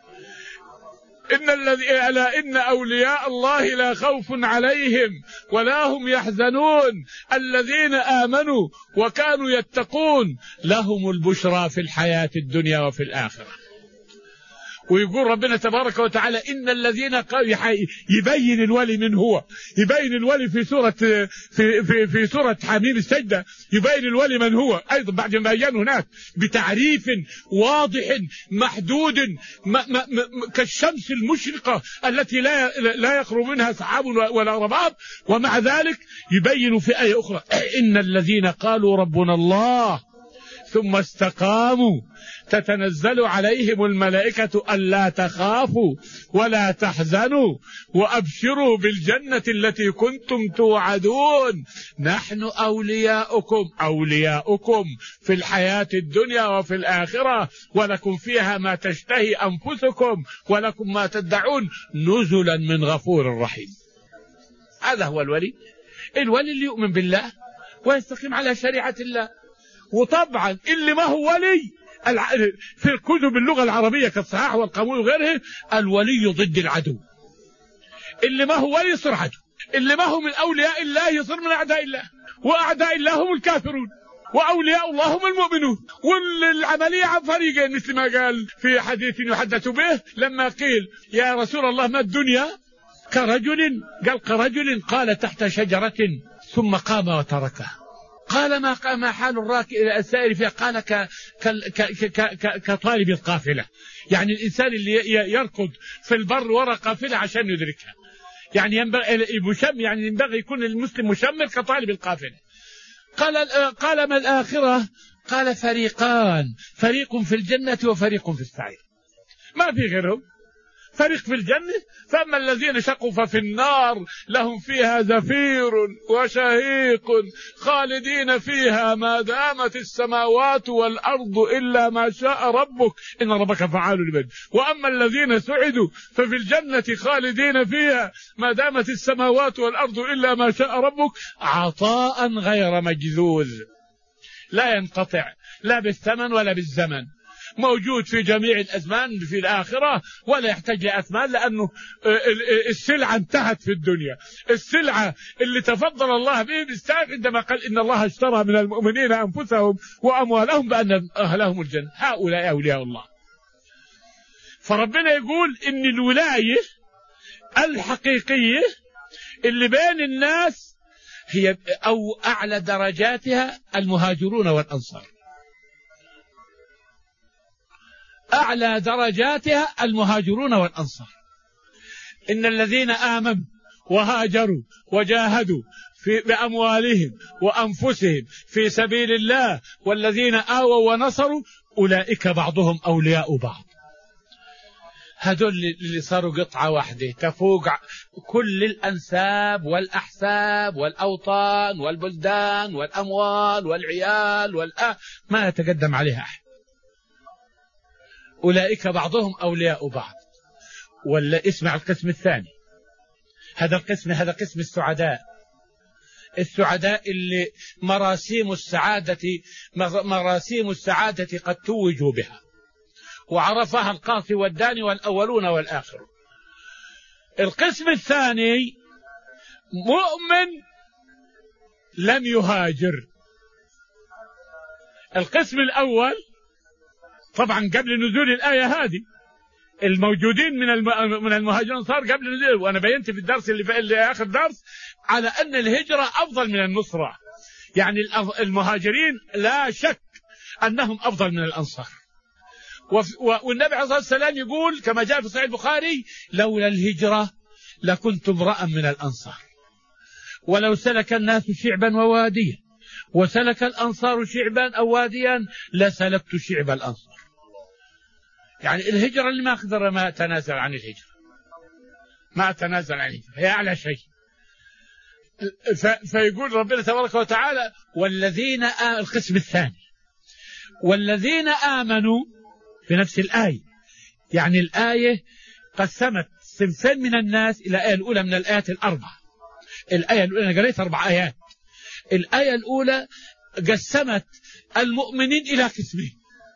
ألا إن أولياء الله لا خوف عليهم ولا هم يحزنون الذين آمنوا وكانوا يتقون لهم البشرى في الحياة الدنيا وفي الآخرة. ويقول ربنا تبارك وتعالى إن الذين يبين الولي من هو، يبين الولي في سورة في سورة حميم السجدة، يبين الولي من هو أيضا بعد ما بين هناك بتعريف واضح محدود كالشمس المشرقة التي لا يخرج منها سحاب ولا رباب. ومع ذلك يبين في آية أخرى إن الذين قالوا ربنا الله ثم استقاموا تتنزل عليهم الملائكة ألا تخافوا ولا تحزنوا وأبشروا بالجنة التي كنتم توعدون نحن أولياؤكم في الحياة الدنيا وفي الآخرة ولكم فيها ما تشتهي أنفسكم ولكم ما تدعون نزلا من غفور رحيم. هذا هو الولي اللي يؤمن بالله ويستقيم على شريعة الله. وطبعا اللي ما هو ولي في كتب اللغة العربية كالصحاح والقاموس وغيره الولي ضد العدو. اللي ما هو ولي يصير عدو، اللي ما هو من أولياء الله يصير من أعداء الله، وأعداء الله هم الكافرون وأولياء الله هم المؤمنون. والعملية عن فريقين مثل ما قال في حديث يحدث به لما قيل يا رسول الله ما الدنيا؟ كرجل قال تحت شجرة ثم قام وتركها. قال ما حال الراكب السائر فيها؟ قال كطالب القافلة، يعني الإنسان اللي يركض في البر وراء قافلة عشان يدركها، يعني ينبغي يكون المسلم مشمر كطالب القافلة. قال ما الآخرة؟ قال فريقان، فريق في الجنة وفريق في السعير، ما في غيرهم. فريق في الجنة فأما الذين شقوا ففي النار لهم فيها زفير وشهيق خالدين فيها ما دامت السماوات والأرض إلا ما شاء ربك إن ربك فعال لما يريد. وأما الذين سعدوا ففي الجنة خالدين فيها ما دامت السماوات والأرض إلا ما شاء ربك عطاء غير مجذوذ لا ينقطع لا بالثمن ولا بالزمن، موجود في جميع الأزمان في الآخرة ولا يحتاج لأثمان، لأنه السلعة انتهت في الدنيا. السلعة اللي تفضل الله به بالساق عندما قال إن الله اشترى من المؤمنين أنفسهم وأموالهم بأن أهلهم الجنة، هؤلاء أولياء الله. فربنا يقول إن الولاية الحقيقية اللي بين الناس هي أو أعلى درجاتها المهاجرون والأنصار، أعلى درجاتها المهاجرون والأنصار. إن الذين آمنوا وهاجروا وجاهدوا بأموالهم وأنفسهم في سبيل الله والذين آووا ونصروا أولئك بعضهم أولياء بعض. هذول اللي صاروا قطعة واحدة تفوق كل الأنساب والأحساب والأوطان والبلدان والأموال والعيال ما يتقدم عليها أحد. أولئك بعضهم أولياء بعض. ولا اسمع القسم الثاني، هذا قسم السعداء. السعداء اللي مراسيم السعادة قد توجوا بها وعرفها القاصي والداني والأولون والآخرون. القسم الثاني مؤمن لم يهاجر. القسم الأول طبعا قبل نزول الآية هذه الموجودين من المهاجرين صار قبل نزول، وأنا بينت في الدرس اللي آخر درس على أن الهجرة أفضل من النصرة. يعني المهاجرين لا شك أنهم أفضل من الأنصار. والنبي عليه الصلاة والسلام يقول كما جاء في صحيح البخاري: لولا الهجرة لكنت امرأ من الأنصار، ولو سلك الناس شعبا وواديا وسلك الأنصار شعبا أو واديا لسلكت شعب الأنصار. يعني الهجرة اللي ما أقدر ما أتنازل عن الهجرة، ما أتنازل عن الهجرة، هي أعلى شيء. فيقول ربنا تبارك وتعالى: والذين القسم الثاني والذين آمنوا في نفس الآية. يعني الآية قسمت صنفين من الناس إلى الآية الأولى من الآيات الأربعة. الآية الأولى أنا قريت 4 آيات. الآية الأولى قسمت المؤمنين إلى قسمين،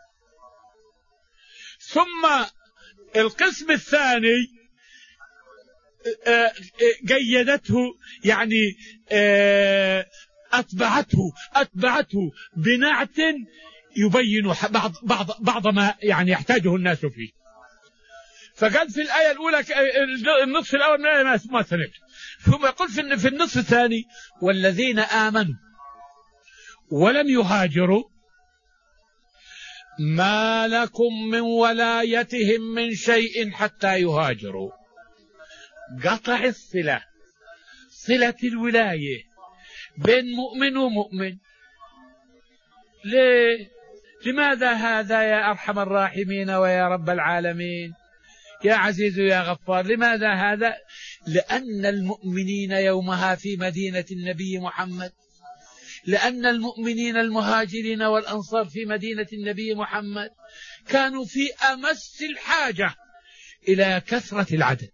ثم القسم الثاني قيدته، يعني أتبعته بنعت يبين بعض ما يعني يحتاجه الناس فيه. فقال في الآية الأولى النصف الأول من الآية ما سمعت، ثم يقول في النصف الثاني: والذين آمنوا ولم يهاجروا ما لكم من ولايتهم من شيء حتى يهاجروا. قطع صلة الولاية بين مؤمن ومؤمن. ليه؟ لماذا هذا يا أرحم الراحمين ويا رب العالمين يا عزيز يا غفار؟ لماذا هذا؟ لأن المؤمنين يومها في مدينة النبي محمد، لأن المؤمنين المهاجرين والأنصار في مدينة النبي محمد كانوا في أمس الحاجة إلى كثرة العدد.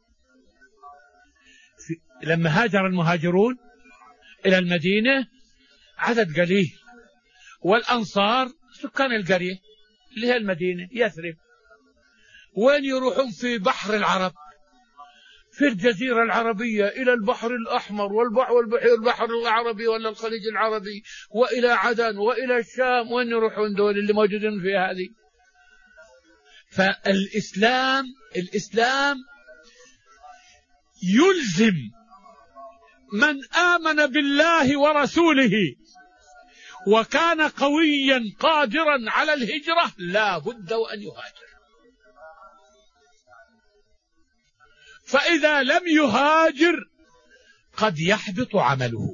لما هاجر المهاجرون إلى المدينة عدد قليل، والأنصار سكان القرية اللي هي المدينة يثرب، وين يروحون؟ في بحر العرب، في الجزيرة العربية إلى البحر الأحمر والبحر العربي ولا الخليج العربي، وإلى عدن وإلى الشام. وين يروحون دول اللي موجودين في هذه؟ فالإسلام يلزم من آمن بالله ورسوله وكان قويا قادرا على الهجرة لا بد وأن يهاجر. فإذا لم يهاجر قد يحبط عمله.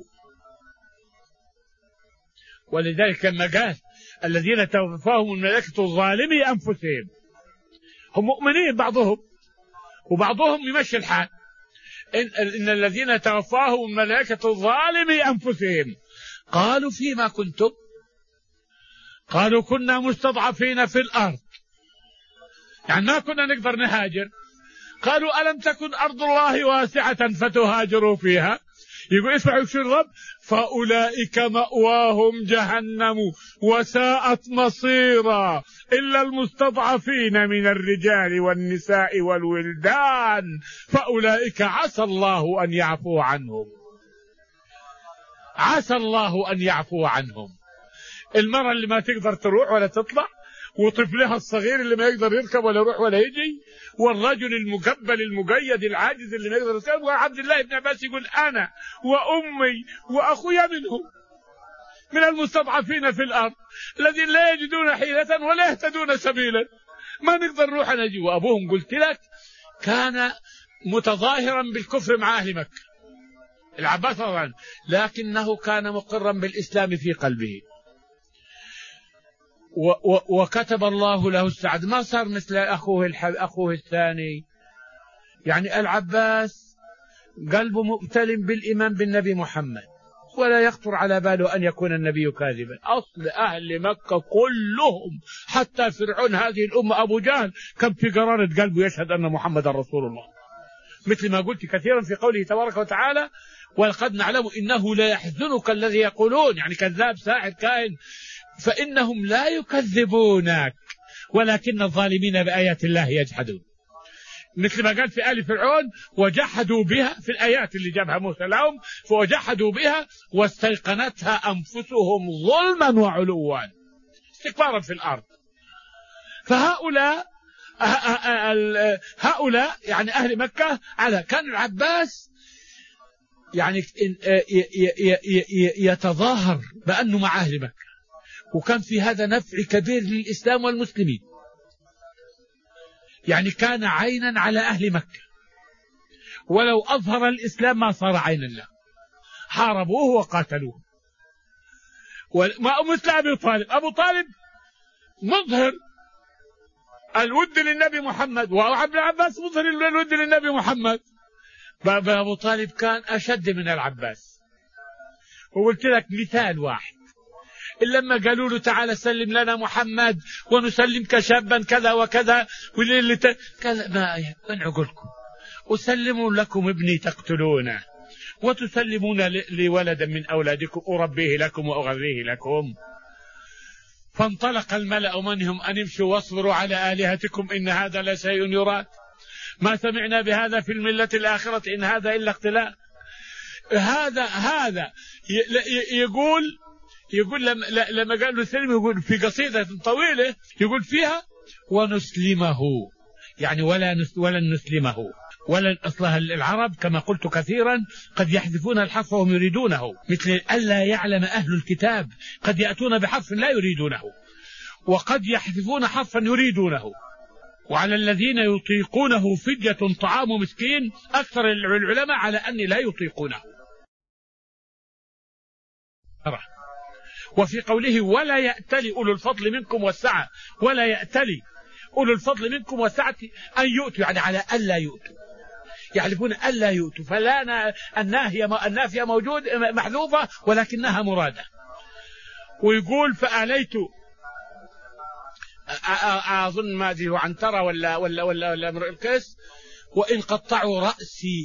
ولذلك لما قال: الذين توفاهم الملائكة ظالمي أنفسهم، هم مؤمنين بعضهم وبعضهم يمشي الحال. إن الذين توفاهم الملائكة ظالمي أنفسهم قالوا: فيما كنتم؟ قالوا: كنا مستضعفين في الأرض، يعني ما كنا نقدر نهاجر. قالوا: ألم تكن أرض الله واسعة فتهاجروا فيها؟ يقول اسمعوا شو الرب: فأولئك مأواهم جهنم وساءت مصيرا إلا المستضعفين من الرجال والنساء والولدان فأولئك عسى الله أن يعفو عنهم. عسى الله أن يعفو عنهم. المرأة اللي ما تقدر تروح ولا تطلع، وطفلها الصغير اللي ما يقدر يركب ولا يروح ولا يجي، والرجل المكبل المقيد العاجز اللي ما يقدر يركب. وعبد الله بن عباس يقول: أنا وأمي وأخويا منهم، من المستضعفين في الأرض الذين لا يجدون حيلة ولا يهتدون سبيلا، ما نقدر نروح نجي. وأبوهم قلت لك كان متظاهرا بالكفر مع أهل مكة، العباس رضي الله عنه، لكنه كان مقرا بالإسلام في قلبه. وكتب الله له السعد، ما صار مثل أخوه الثاني. يعني العباس قلبه مبتل بالإيمان بالنبي محمد، ولا يخطر على باله أن يكون النبي كاذبا. أصل أهل مكة كلهم حتى فرعون هذه الأمة أبو جهل كم في قرارة قلبه يشهد أن محمد رسول الله، مثل ما قلت كثيرا في قوله تبارك وتعالى: ولقد نعلم إنه لا يحزنك الذي يقولون، يعني كذاب ساحر كائن، فإنهم لا يكذبونك ولكن الظالمين بآيات الله يجحدون. مثل ما قال في آل فرعون: وجحدوا بها، في الآيات اللي جابها موسى لهم، فوجحدوا بها واستيقنتها أنفسهم ظلما وعلوا، استكبارا في الأرض. فهؤلاء يعني أهل مكة على كان العباس يعني يتظاهر بأنه مع أهل مكة، وكان في هذا نفع كبير للإسلام والمسلمين. يعني كان عينا على أهل مكة، ولو أظهر الإسلام ما صار عينا له، حاربوه وقاتلوه. مثل أبو طالب مظهر الود للنبي محمد، وعبد العباس مظهر الود للنبي محمد. أبو طالب كان أشد من العباس. وقلت لك مثال واحد، لما قالوا له: تعال سلم لنا محمد ونسلمك شابا كذا وكذا، قال: ما وين عقلكم؟ أسلم لكم ابني تقتلونه، وتسلمون لي ولدا من أولادكم أربيه لكم وأغذيه لكم. فانطلق الملأ منهم أن امشوا واصبروا على آلهتكم إن هذا لشيء يراد، ما سمعنا بهذا في الملة الآخرة إن هذا إلا اختلاق. هذا يقول لما قال له سلم، يقول في قصيدة طويلة يقول فيها: ونسلمه، يعني ولن نسلمه. ولن أصلها العرب كما قلت كثيرا قد يحذفون الحرف وهم يريدونه، مثل ألا يعلم أهل الكتاب، قد يأتون بحرف لا يريدونه، وقد يحذفون حرفا يريدونه. وعلى الذين يطيقونه فدية طعام مسكين، أكثر العلماء على أن لا يطيقونه. وفي قوله: ولا يأتلي أولو الفضل منكم والسعة، ولا يأتلي أولو الفضل منكم والسعة أن يؤتوا، يعني على ألا يؤتوا، يحلفون ألا يؤتوا. فلا النافية موجود محذوفة ولكنها مرادة. ويقول: فآليت، أظن ما أدري عنترة ولا امرؤ القيس: وإن قطعوا رأسي،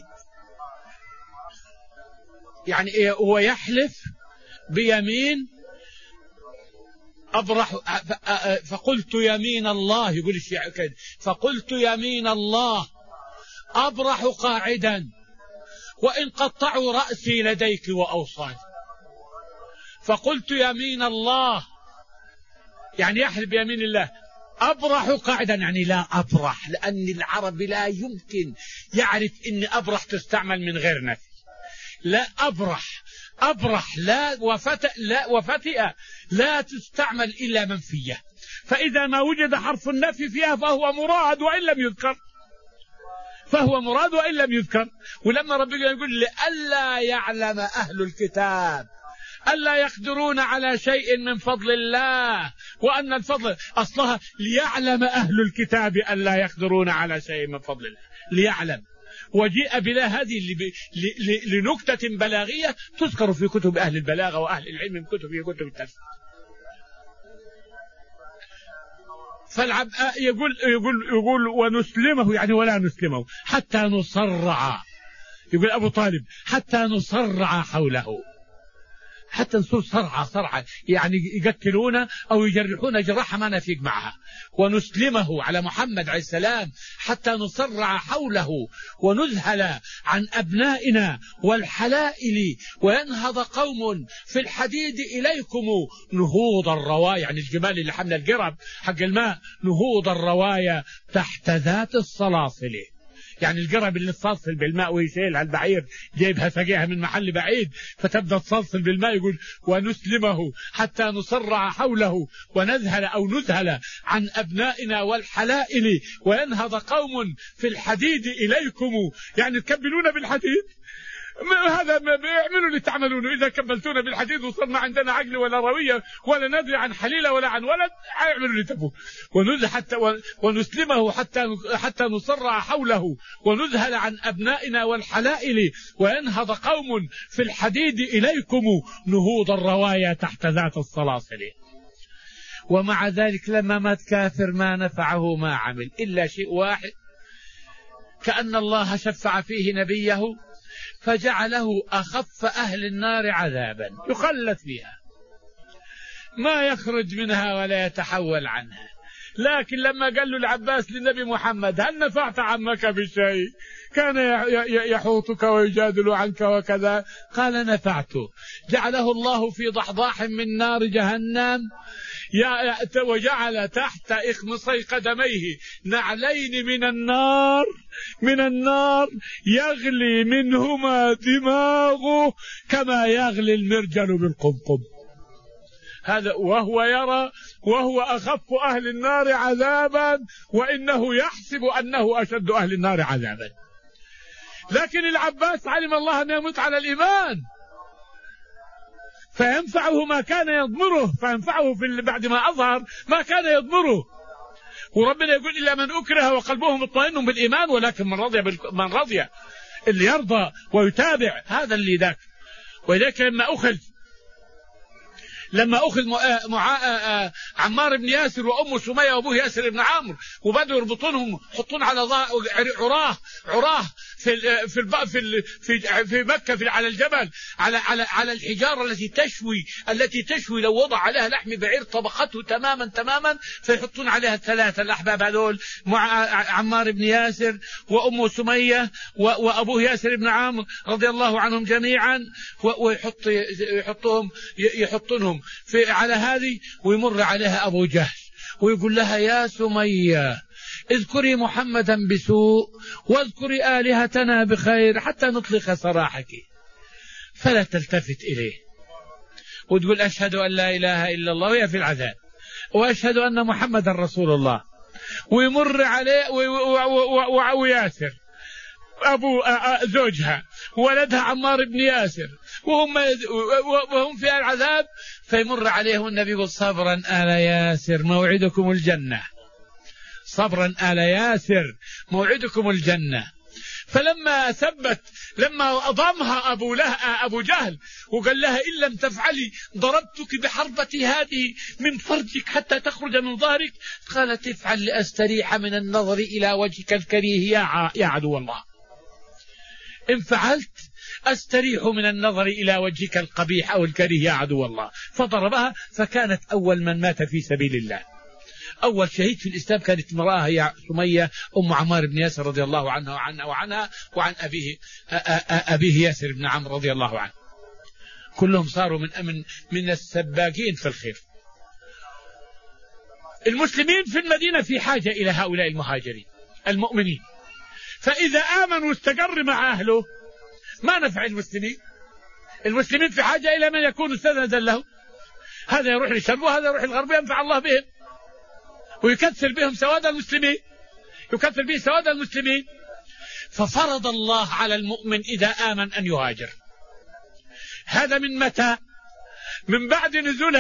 يعني هو يحلف بيمين أبرح، فقلت يمين الله، يقول الشيعي كده: فقلت يمين الله أبرح قاعدا وإن قطعوا رأسي لديك وأوصالي. فقلت يمين الله، يعني يحلف بيمين الله. أبرح قاعدا يعني لا أبرح، لأن العرب لا يمكن يعرف إن أبرح تستعمل من غير نفي. لا أبرح لا وفتئ لا تستعمل إلا منفية، فإذا ما وجد حرف النفي فيها فهو مراد وإن لم يذكر. ولما ربنا يقول: لألا يعلم أهل الكتاب ألا يقدرون على شيء من فضل الله، وأن الفضل أصلها ليعلم أهل الكتاب ألا يقدرون على شيء من فضل الله، ليعلم. وجيء بلا هذه لنكتة بلاغية تذكر في كتب أهل البلاغة وأهل العلم من كتب التفسير. يقول ونسلمه، يعني ولا نسلمه حتى نصرع. يقول أبو طالب: حتى نصرع حوله، حتى نصير صرعة، يعني يقتلون أو يجرحون جراحة ما نفيق معها. ونسلمه على محمد عليه السلام حتى نصرع حوله ونذهل عن أبنائنا والحلائل، وينهض قوم في الحديد إليكم نهوض الرواية، يعني الجمال اللي حمل القرب حق الماء، نهوض الرواية تحت ذات الصلاصل، يعني القرب اللي تصلصل بالماء ويشيلها البعير جايبها سقيها من محل بعيد فتبدأ تصلصل بالماء. يقول: ونسلمه حتى نصرع حوله ونذهل أو نذهل عن أبنائنا والحلائل، وينهض قوم في الحديد إليكم، يعني تكبلون بالحديد هذا ما بيعملوا اللي تعملونه. إذا كملتونا بالحديث وصار ما عندنا عقل ولا روية ولا ندري عن حليلة ولا عن ولد، يعملوا اللي تبوه. ونسلمه حتى نصرع حوله ونذهل عن أبنائنا والحلائل، وينهض قوم في الحديد إليكم نهوض الروايا تحت ذات الصلاصل. ومع ذلك لما مات كافر ما نفعه ما عمل إلا شيء واحد، كأن الله شفع فيه نبيه فجعله أخف أهل النار عذابا، يخلد فيها ما يخرج منها ولا يتحول عنها. لكن لما قال له العباس للنبي محمد هل نفعت عمك بشيء؟ كان يحوطك ويجادل عنك وكذا، قال نفعته. جعله الله في ضحضاح من نار جهنم، وجعل تحت إخمصي قدميه نعلين من النار يغلي منهما دماغه كما يغلي المرجل بالقمقم. هذا وهو يرى وهو أخف أهل النار عذابا، وإنه يحسب أنه أشد أهل النار عذابا. لكن العباس علم الله أن يموت على الإيمان، فينفعه ما كان يضمره، فينفعه بعد ما أظهر ما كان يضمره. وربنا يقول إلا من أكره وقلبه مطمئن بالإيمان، ولكن من رضي اللي يرضى ويتابع هذا اللي ذاك. وذلك لما أخذ عمار بن ياسر وأم سمية وأبوه ياسر بن عمرو، وبدأوا يربطونهم يحطون على عراه في مكة على الجبل على الحجارة التي تشوي لو وضع عليها لحم بعير طبقته تماما، فيحطون عليها الثلاثة الأحباب هذول عمار بن ياسر وأم سمية وأبوه ياسر بن عمرو رضي الله عنهم جميعا، ويحطونهم على هذه، ويمر عليها أبو جهل ويقول لها يا سمية اذكري محمدا بسوء واذكري آلهتنا بخير حتى نطلق سراحك، فلا تلتفت إليه وتقول أشهد أن لا إله إلا الله وهي في العذاب، وأشهد أن محمدا رسول الله. ويمر عليه وياسر أبو زوجها ولدها عمار بن ياسر وهم في العذاب، فيمر عليهم النبي يقول صبرا آل ياسر موعدكم الجنة، صبرا آل ياسر موعدكم الجنة. لما أضامها أبو جهل وقال لها إن لم تفعلي ضربتك بحربتي هذه من فرجك حتى تخرج من ظهرك، قالت افعل لأستريح من النظر إلى وجهك الكريه يا عدو الله، إن فعلت أستريح من النظر إلى وجهك القبيح أو الكريه يا عدو الله. فضربها، فكانت أول من مات في سبيل الله، أول شهيد في الإسلام كانت امرأة هي سمية أم عمار بن ياسر رضي الله عنها وعن أبيه ياسر بن عمرو رضي الله عنه. كلهم صاروا من السباقين في الخير. المسلمين في المدينة في حاجة إلى هؤلاء المهاجرين المؤمنين، فإذا آمنوا واستقر مع أهله ما نفع المسلمين في حاجة إلى من يكون سندا له، هذا يروح للشرق وهذا يروح للغرب، ينفع الله بهم ويكثر بهم سواد المسلمين. ففرض الله على المؤمن إذا آمن أن يهاجر. هذا من متى؟ من بعد نزول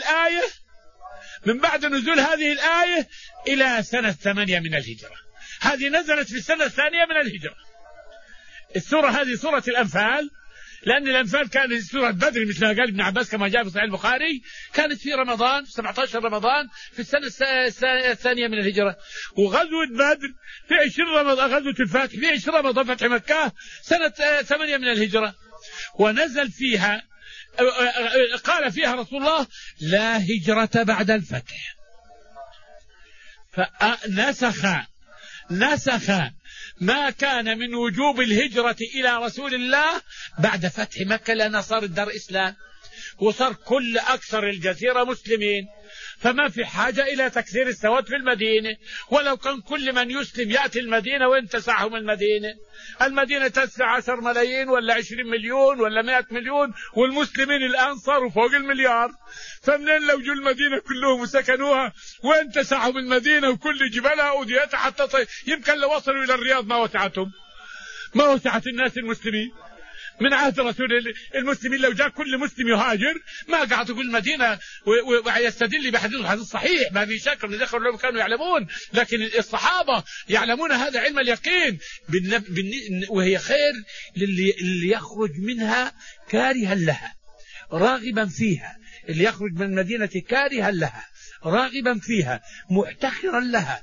هذه الآية إلى سنة 8 من الهجرة. هذه نزلت في السنة 2 من الهجرة. السورة هذه سورة الأنفال، لأن الأنفال كانت سورة بدر مثل ما قال ابن عباس كما جاء في صحيح البخاري، كانت في رمضان في 17 رمضان في السنة 2 من الهجرة. وغزوة بدر في 20 رمضان، غزوة الفتح في 20 رمضان، فتح مكة سنة 8 من الهجرة. ونزل فيها قال فيها رسول الله لا هجرة بعد الفتح، فنسخ ما كان من وجوب الهجرة إلى رسول الله بعد فتح مكة، لأنها صارت دار إسلام وصار كل أكثر الجزيرة مسلمين، فما في حاجة إلى تكثير السواد في المدينة. ولو كان كل من يسلم يأتي المدينة وإن تسعهم المدينة تسع 10 ملايين ولا 20 مليون ولا 100 مليون، والمسلمين الآن صاروا فوق 1,000,000,000. فمنين لو جو المدينة كلهم وسكنوها وإن تسعهم المدينة وكل جبلها وديتها حتى يمكن لو وصلوا إلى الرياض ما وسعت الناس المسلمين. من عهد رسول المسلمين. لو جاء كل مسلم يهاجر ما قاعد يقول المدينة ويستدل بحديث الحديث الصحيح، ما في شك من ذكر لهم كانوا يعلمون، لكن الصحابة يعلمون هذا علم اليقين، وهي خير للي يخرج منها كارها لها راغبا فيها، اللي يخرج من المدينة كارها لها راغبا فيها محتقرا لها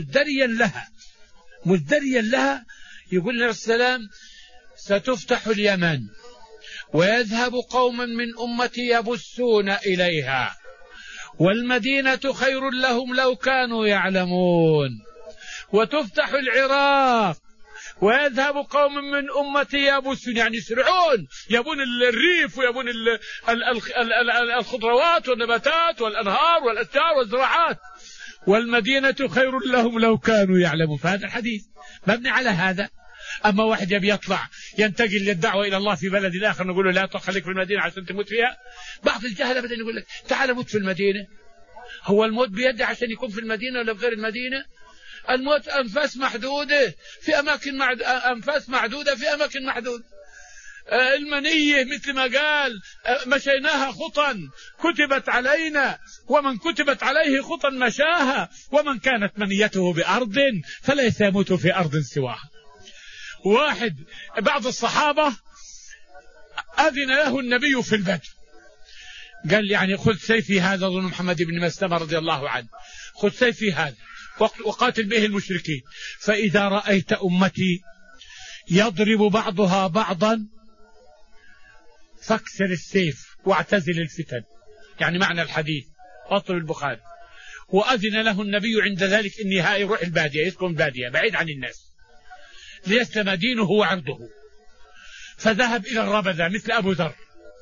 مزدريا لها. يقول عليه السلام: ستفتح اليمن ويذهب قوم من أمتي يبثون إليها والمدينة خير لهم لو كانوا يعلمون. وتفتح العراق ويذهب قوم من أمتي يبثون، يعني يسرعون، يبون الريف ويبون الخضروات والنباتات والأنهار والأشجار والزراعات، والمدينة خير لهم لو كانوا يعلمون. فهذا الحديث مبني على هذا. أما واحد يبي يطلع ينتقل للدعوة إلى الله في بلد آخر نقول له لا خليك في المدينة عشان تموت فيها. بعض الجهل أبدا يقول لك تعال موت في المدينة. هو الموت بيده عشان يكون في المدينة ولا في غير المدينة؟ الموت أنفاس محدودة في أماكن أنفاس معدودة في أماكن محدودة. المنية مثل ما قال مشيناها خطا كتبت علينا، ومن كتبت عليه خطا مشاها، ومن كانت منيته بأرض فليس يموت في أرض سواها. واحد بعض الصحابة أذن له النبي في البدر، قال يعني خذ سيفي هذا، ظن محمد بن مسلمة رضي الله عنه، خذ سيفي هذا وقاتل به المشركين، فإذا رأيت أمتي يضرب بعضها بعضا فاكسر السيف واعتزل الفتن. يعني معنى الحديث أطلب البخاري. وأذن له النبي عند ذلك النهاية يروح البادية، يسكن البادية بعيد عن الناس ليسلم دينه وعرضه، فذهب إلى الربذة مثل أبو ذر،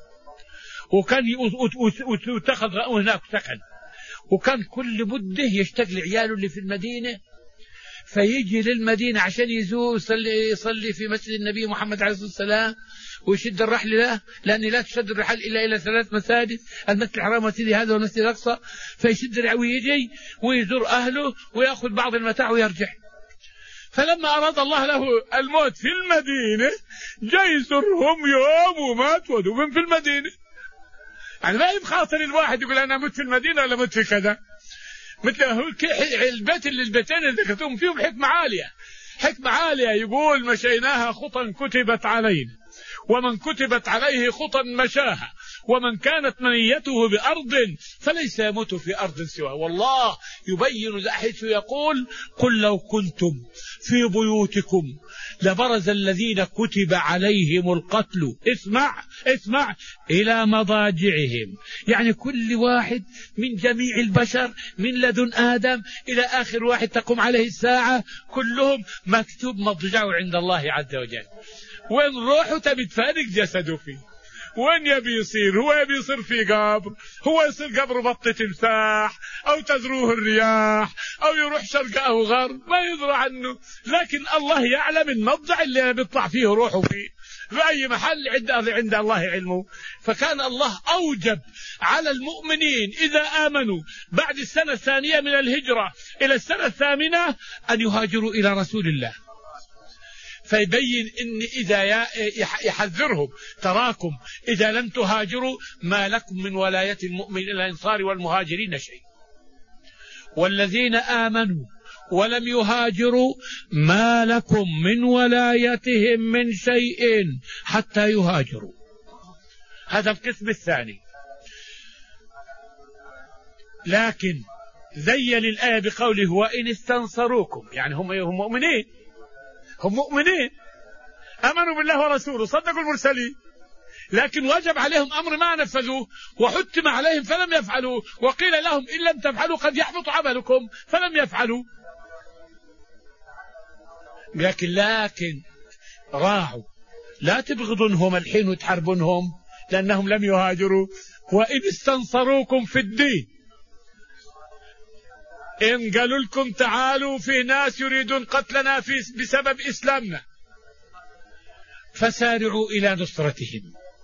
وكان اتخذ هناك سكن، وكان كل مدة يشتاق لعياله اللي في المدينة فيجي للمدينة عشان يزور يصلي في مسجد النبي محمد عليه الصلاة والسلام ويشد الرحل له، لأن لا تشد الرحل إلا إلى 3 مساجد، المسجد الحرام وسيدي هذا والمسجد الأقصى، فيشد ويجي ويزور أهله ويأخذ بعض المتاع ويرجع. فلما أراد الله له الموت في المدينة جاي يزورهم يوم ومات ودفن في المدينة. يعني ما يبخاطر الواحد يقول أنا مت في المدينة ولا مت في كذا. مثل البيت اللي البيتين اللي ذكرتهم فيهم حكمة عالية. يقول مشيناها خطا كتبت علينا، ومن كتبت عليه خطا مشاها، ومن كانت منيته بأرض فليس يموت في أرض سواه. والله يبين حيث يقول قل لو كنتم في بيوتكم لبرز الذين كتب عليهم القتل اسمع إلى مضاجعهم. يعني كل واحد من جميع البشر من لدن آدم إلى آخر واحد تقوم عليه الساعة كلهم مكتوب مضجعه عند الله عز وجل. وين روحه تبي تفارق جسده فيه، وين يبي يصير؟ هو يبي يصير في قبر، هو يصير قبر بط تمساح أو تذروه الرياح أو يروح شرق أو غرب، ما يدرى عنه. لكن الله يعلم المضجع اللي بيطلع فيه روحه فيه في أي محل عند الله علمه. فكان الله أوجب على المؤمنين إذا آمنوا بعد السنة الثانية من الهجرة إلى السنة الثامنة أن يهاجروا إلى رسول الله، فيبين إن إذا يحذرهم تراكم إذا لم تهاجروا ما لكم من ولاية المؤمن إلى الأنصار والمهاجرين شيء، والذين آمنوا ولم يهاجروا ما لكم من ولايتهم من شيء حتى يهاجروا. هذا القسم الثاني. لكن زين الآية بقوله وإن استنصروكم، يعني هم مؤمنين أمنوا بالله ورسوله صدقوا المرسلين، لكن وجب عليهم أمر ما نفذوه وحتم عليهم فلم يفعلوا، وقيل لهم إن لم تفعلوا قد يحبط عملكم فلم يفعلوا. لكن راعوا لا تبغضونهم الحين وتحاربونهم لأنهم لم يهاجروا. وإن استنصروكم في الدين، إن قالوا لكم تعالوا في ناس يريدون قتلنا بسبب إسلامنا فسارعوا إلى نصرتهم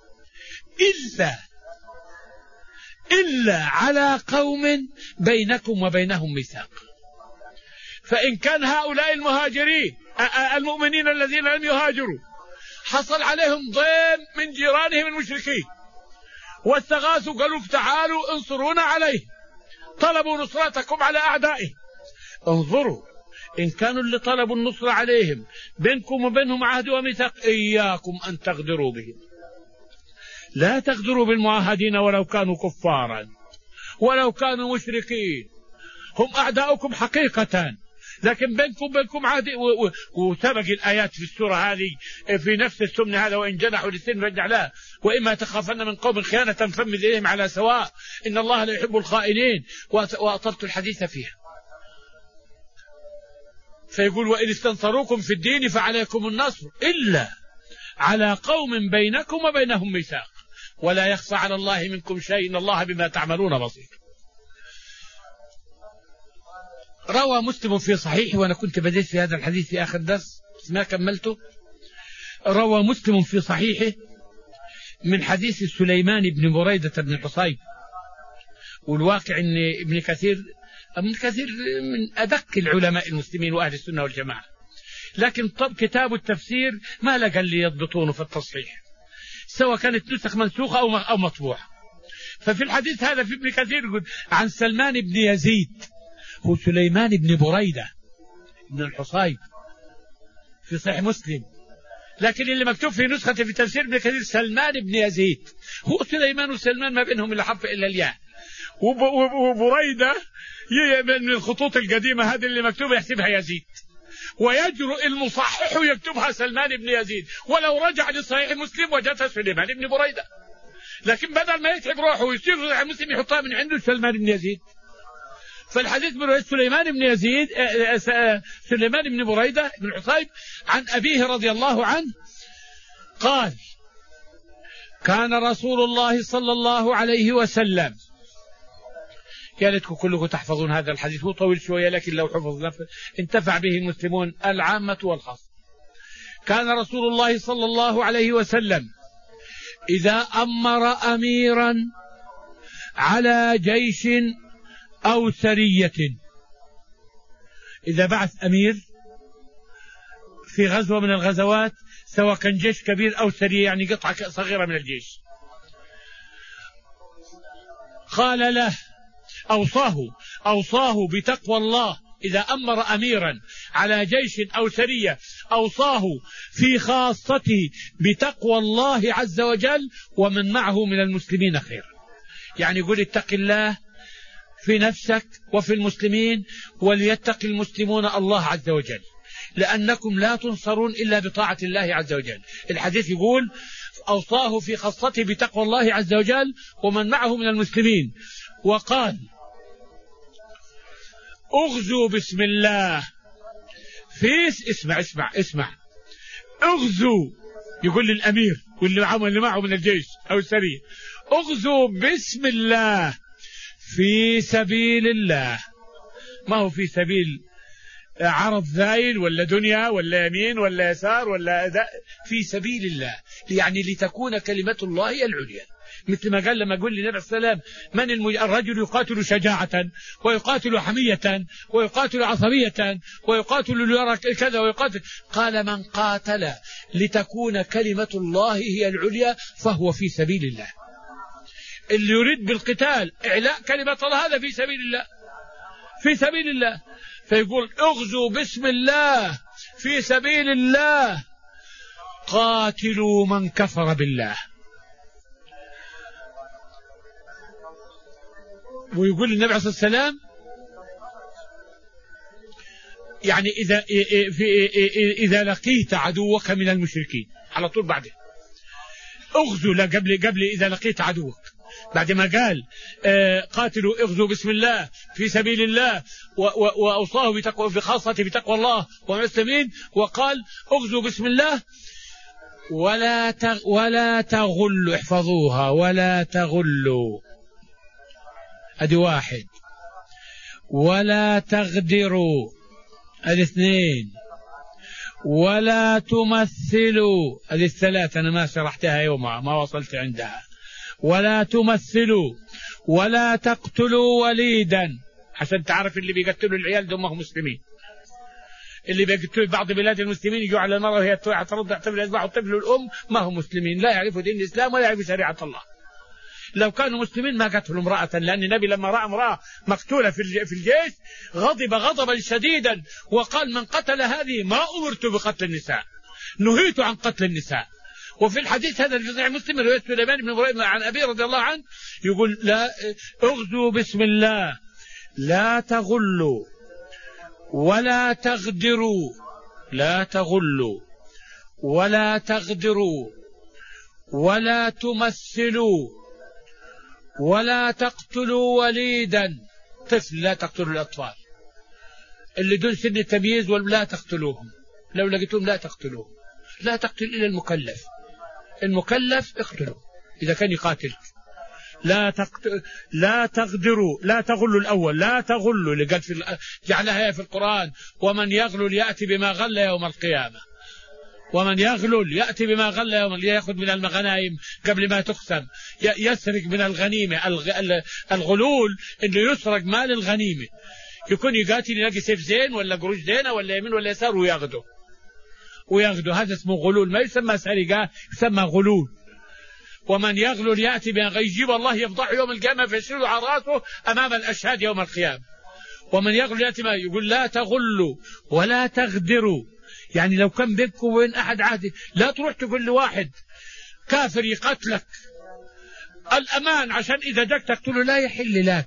إلا على قوم بينكم وبينهم ميثاق. فإن كان هؤلاء المهاجرين المؤمنين الذين لم يهاجروا حصل عليهم ضيم من جيرانهم المشركين واستغاثوا، قالوا تعالوا انصرونا عليه، طلبوا نصرتكم على أعدائهم. انظروا، إن كانوا اللي طلبوا النصر عليهم بينكم وبينهم عهد وميثاق، إياكم أن تغدروا بهم. لا تغدروا بالمعاهدين ولو كانوا كفارا ولو كانوا مشركين، هم أعداؤكم حقيقة، لكن بينكم عهد. وسبق الآيات في السورة هذه في نفس السمن هذا، وإن جنحوا للسلم فاجنح له وإما تخافن من قوم خيانة فانبذ إليهم على سواء إن الله لا يحب الخائنين. وأطلت الحديث فيها. فيقول وإن استنصروكم في الدين فعليكم النصر إلا على قوم بينكم وبينهم ميثاق ولا يخفى على الله منكم شيء إن الله بما تعملون بصير. روى مسلم في صحيحه، وأنا كنت بديت في هذا الحديث في آخر درس ما كملته. روى مسلم في صحيحه من حديث سليمان بن بريدة بن الحصيب، والواقع أن ابن كثير من أدق العلماء المسلمين وأهل السنة والجماعة، لكن طب كتاب التفسير ما لقى اللي يضبطونه في التصحيح، سواء كانت نسخ منسوخة أو مطبوعة. ففي الحديث هذا في ابن كثير يقول عن سلمان بن يزيد، هو سليمان بن بريدة بن الحصيب في صحيح مسلم، لكن اللي مكتوب في نسخة في تفسير ابن كثير سلمان بن يزيد. هو سليمان وسلمان ما بينهم إلا حرف إلا الياء، وبريدة من الخطوط القديمة هذه اللي مكتوبة يحسبها يزيد، ويجرؤ المصحح يكتبها سلمان بن يزيد، ولو رجع لصحيح مسلم وجدها سليمان بن بريدة، لكن بدل ما يتعب روحه ويصير صحيح مسلم يحطها من عنده سلمان بن يزيد. فالحديث من سليمان بن يزيد سليمان بن بريدة بن الحصيب عن أبيه رضي الله عنه قال كان رسول الله صلى الله عليه وسلم، يا ليتكم كلكم تحفظون هذا الحديث، هو طويل شوية لكن لو حفظ انتفع به المسلمون العامة والخاصة. كان رسول الله صلى الله عليه وسلم إذا أمر أميرا على جيش أو سرية، إذا بعث أمير في غزوة من الغزوات سواء كان جيش كبير أو سرية، يعني قطعة صغيرة من الجيش، قال له أوصاه بتقوى الله. إذا أمر أميرا على جيش أو سرية أوصاه في خاصته بتقوى الله عز وجل ومن معه من المسلمين خير، يعني يقول اتق الله في نفسك وفي المسلمين وليتق المسلمون الله عز وجل، لأنكم لا تنصرون إلا بطاعة الله عز وجل. الحديث يقول أوصاه في خاصته بتقوى الله عز وجل ومن معه من المسلمين، وقال اغزوا بسم الله اسمع اغزوا، يقول للأمير واللي معه من الجيش أو السرية اغزوا بسم الله في سبيل الله، ما هو في سبيل عرض ذايل ولا دنيا ولا يمين ولا يسار ولا في سبيل الله، يعني لتكون كلمة الله هي العليا. مثل ما قال لما قال للنبي عليه السلام من الرجل يقاتل شجاعة ويقاتل حمية ويقاتل عصبية ويقاتل ليرى كذا ويقاتل، قال من قاتل لتكون كلمة الله هي العليا فهو في سبيل الله. اللي يريد بالقتال إعلاء كلمة الله هذا في سبيل الله، في سبيل الله. فيقول اغزوا بسم الله في سبيل الله قاتلوا من كفر بالله. ويقول النبي عليه الصلاة والسلام يعني إذا لقيت عدوك من المشركين على طول بعده اغزوا، لا قبل إذا لقيت عدوك، بعد ما قال قاتلوا اغزوا بسم الله في سبيل الله وأوصاه بتقوى في خاصته بتقوى الله والمسلمين، وقال اغزوا بسم الله ولا تغلوا، احفظوها ولا تغلوا، ادي واحد، ولا تغدروا، ادي اثنين، ولا تمثلوا، ادي الثلاثة انا ما شرحتها يومها ما وصلت عندها، ولا تمثلوا، ولا تقتلوا وليدا، عشان تعرف اللي بيقتلوا العيال دول ما هم مسلمين، اللي بيقتلوا بعض بلاد المسلمين يجوا على المرأة وهي ترضع طفل يذبحوا الطفل والأم ما هم مسلمين، لا يعرفوا دين الإسلام ولا يعرفوا شريعة الله. لو كانوا مسلمين ما قتلوا امرأة، لأن النبي لما رأى امرأة مقتولة في الجيش غضب غضبا شديدا وقال: من قتل هذه ما أمرت بقتل النساء، نهيت عن قتل النساء. وفي الحديث هذا في صحيح مسلم رواية سليمان بن بريدة عن أبي رضي الله عنه يقول: لا اغزوا بسم الله، لا تغلوا ولا تغدروا، لا تغلوا ولا تغدروا ولا تمثلوا ولا تقتلوا وليدا، طفل لا تقتلوا الأطفال اللي دون سن التمييز، ولا تقتلوهم، لو لقيتهم لا تقتلوهم، لا تقتل إلا المكلف، المكلف اقتلوا إذا كان يقاتل. لا تغدروا، لا تغلوا الأول، لا تغلوا اللي قال جعلها في القرآن: ومن يغلل يأتي بما غل يوم القيامة، ومن يغلل يأتي بما غل يوم القيامة، يأخذ من المغانم قبل ما تقسم، يسرق من الغنيمة. الغلول إنه يسرق مال الغنيمة، يكون يقاتل يلاقي سيف زين ولا قروش زينة ولا يمين ولا يسار وياخده، هذا اسمه غلول، ما يسمى سرقة، يسمى غلول. ومن يغلل يأتي بما يجيب الله يفضح يوم القيامة فيشيل على راسه أمام الأشهاد يوم القيامة. ومن يغلل يأتي ما يقول: لا تغلوا ولا تغدروا، يعني لو كان بينكم وبين أحد عهد لا تروح تقول لواحد كافر يقتلك الأمان عشان إذا جاك تقتله، لا يحل لك.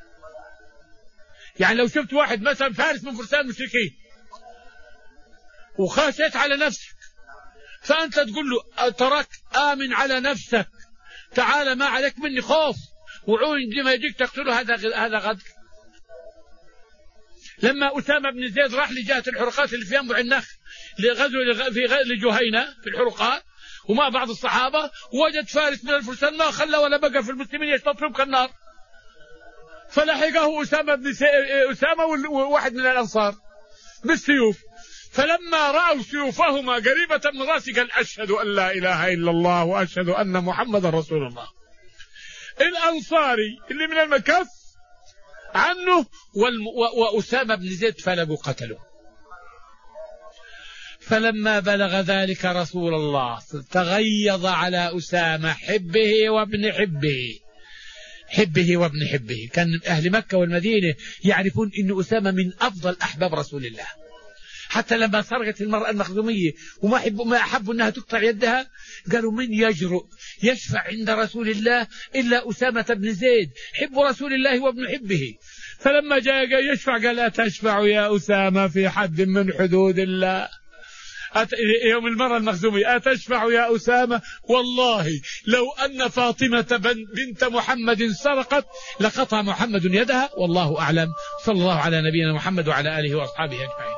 يعني لو شفت واحد مثلا فارس من فرسان المشركين وخاشيت على نفسك، فأنت تقول له: ترك آمن على نفسك، تعال ما عليك مني خوف، وعون لما يجيك تقتله، هذا غدر. لما أسامة بن زيد راح لجهة الحرقات اللي في ينبع النخل لغزو لجهينة في الحرقات ومع بعض الصحابة، وجد فارس من الفرسان ما خلى ولا بقى في المسلمين يشتطرب كالنار، فلحقه أسامة وواحد من الأنصار بالسيوف، فلما رأوا سيوفهما قريبة من راسه قال: أشهد أن لا إله إلا الله وأشهد أن محمد رسول الله. الأنصاري اللي من المكف عنه وأسامة بن زيد فلقوا قتله. فلما بلغ ذلك رسول الله تغيظ على أسامة حبه وابن حبه. كان أهل مكة والمدينة يعرفون أن أسامة من أفضل أحباب رسول الله، حتى لما سرقت المرأة المخزومية وما أحبوا أنها تقطع يدها، قالوا: من يجرؤ يشفع عند رسول الله إلا أسامة بن زيد حب رسول الله وابن حبه. فلما جاء يشفع قال: أتشفع يا أسامة في حد من حدود الله؟ يوم المرأة المخزومية: أتشفع يا أسامة؟ والله لو أن فاطمة بنت محمد سرقت لقطع محمد يدها، والله أعلم. صلى الله على نبينا محمد وعلى آله وأصحابه أجمعين.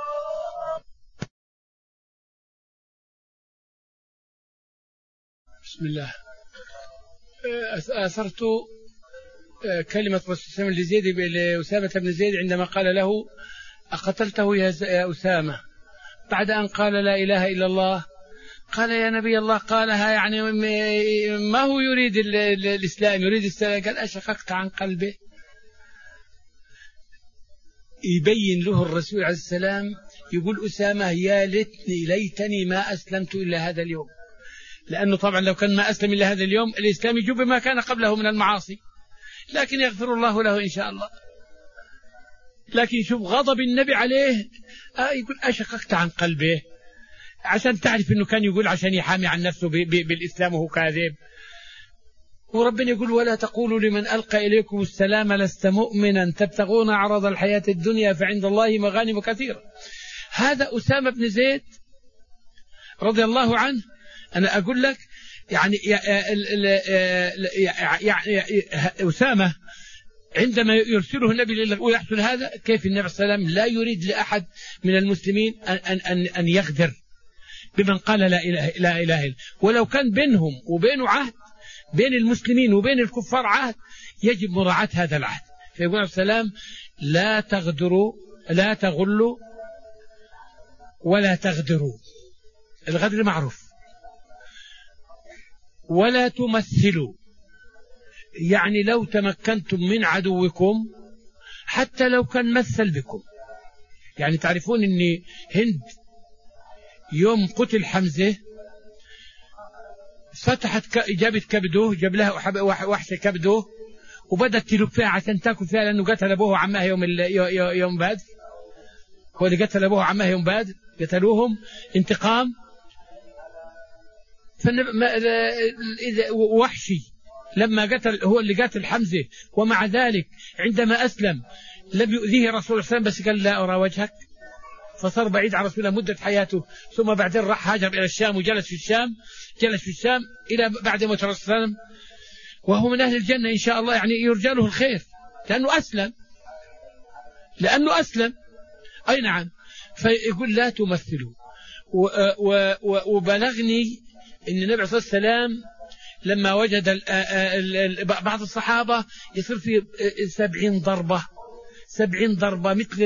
بسم الله. أثرت كلمة رسول لزيد لأسامة بن زيد عندما قال له: أقتلته يا أسامة؟ بعد أن قال لا إله إلا الله قال: يا نبي الله، قالها يعني ما هو يريد الإسلام، يريد السلام. قال: أشققت عن قلبه. يبين له الرسول عليه السلام، يقول أسامة: يا ليتني ما أسلمت إلا هذا اليوم، لأنه طبعا لو كان ما أسلم إلا هذا اليوم الإسلام يجوب ما كان قبله من المعاصي، لكن يغفر الله له إن شاء الله. لكن شوف غضب النبي عليه، يقول: أشققت عن قلبه، عشان تعرف أنه كان يقول عشان يحامي عن نفسه بالإسلام وهو كاذب. وربنا يقول: ولا تقولوا لمن ألقى إليكم السلام لست مؤمنا تبتغون عرض الحياة الدنيا فعند الله مغانم كثيرة. هذا أسامة بن زيد رضي الله عنه. أنا أقول لك يعني أسامة عندما يرسله النبي ويحصل هذا، كيف النبي صلى الله عليه وسلم لا يريد لأحد من المسلمين أن يغدر بمن قال لا إله إلا، ولو كان بينهم وبينه عهد، بين المسلمين وبين الكفار عهد، يجب مراعاة هذا العهد. فيقول عليه السلام: لا تغدروا، لا تغلوا ولا تغدروا، الغدر معروف، ولا تمثلوا، يعني لو تمكنتم من عدوكم حتى لو كان مثل بكم، يعني تعرفون أن هند يوم قتل حمزة فتحت جابت كبده، جاب لها وحشة كبده وبدت تلف فيها عشان تاكل فيها، لأنه قتل أبوه وعمها يوم بدر. هو اللي قتل أبوه وعمها يوم بدر، قتلوهم انتقام. وحشي لما قتل هو اللي قتل حمزة، ومع ذلك عندما أسلم لم يؤذيه رسول الله صلى الله عليه وسلم، بس قال لا أرى وجهك، فصار بعيد عن رسول الله مدة حياته. ثم بعدين راح هاجر إلى الشام وجلس في الشام إلى بعد موت الرسول صلى الله عليه وسلم، وهو من أهل الجنة إن شاء الله، يعني يرجى له الخير لأنه أسلم. أي نعم. فيقول لا تمثلوا. وبلغني أن النبي صلى الله عليه وسلم لما وجد بعض الصحابة يصير في 70 ضربة مثل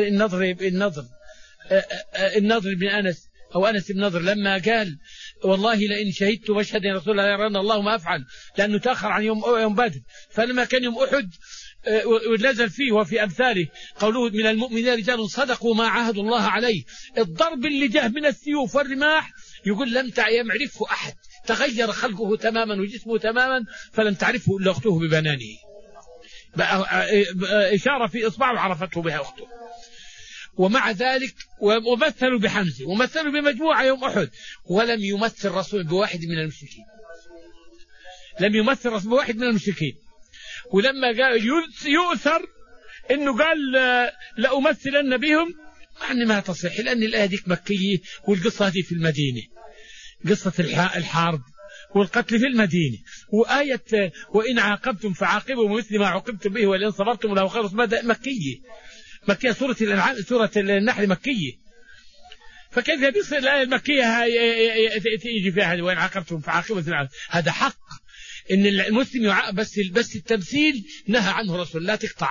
النضر بن أنس أو أنس بن نضر، لما قال والله لئن شهدت مشهد يا رسول الله يرون الله ما أفعل، لأنه تأخر عن يوم بدر. فلما كان يوم أحد ونزل فيه وفي أمثاله قوله من المؤمنين رجال صدقوا ما عاهدوا الله عليه. الضرب اللي جاء من السيوف والرماح يقول لم يعرفه أحد، تغير خلقه تماما وجسمه تماما، فلم تعرفه إلا أخته ببنانه، إشارة في إصبعه عرفته بها أخته. ومع ذلك ومثلوا بحمزة ومثلوا بمجموعة يوم أحد، ولم يمثل رسول بواحد من المشركين. ولما قال يؤثر إنه قال لأمثلن بهم، يعني ما تصح، لأن الآية ديك مكية والقصة هذه في المدينة، قصة الحرب والقتل في المدينة. وآية وإن عاقبتم فعاقبوا مثل ما عوقبتم به ولئن صبرتم لهو خير، مكية. سورة الأنعام سورة النحل مكية، فكيف يصير الآية المكية تيجي فيها وإن عاقبتم فعاقبوا مثل ما؟ هذا حق إن المسلم يعاقب، بس التمثيل نهى عنه رسول.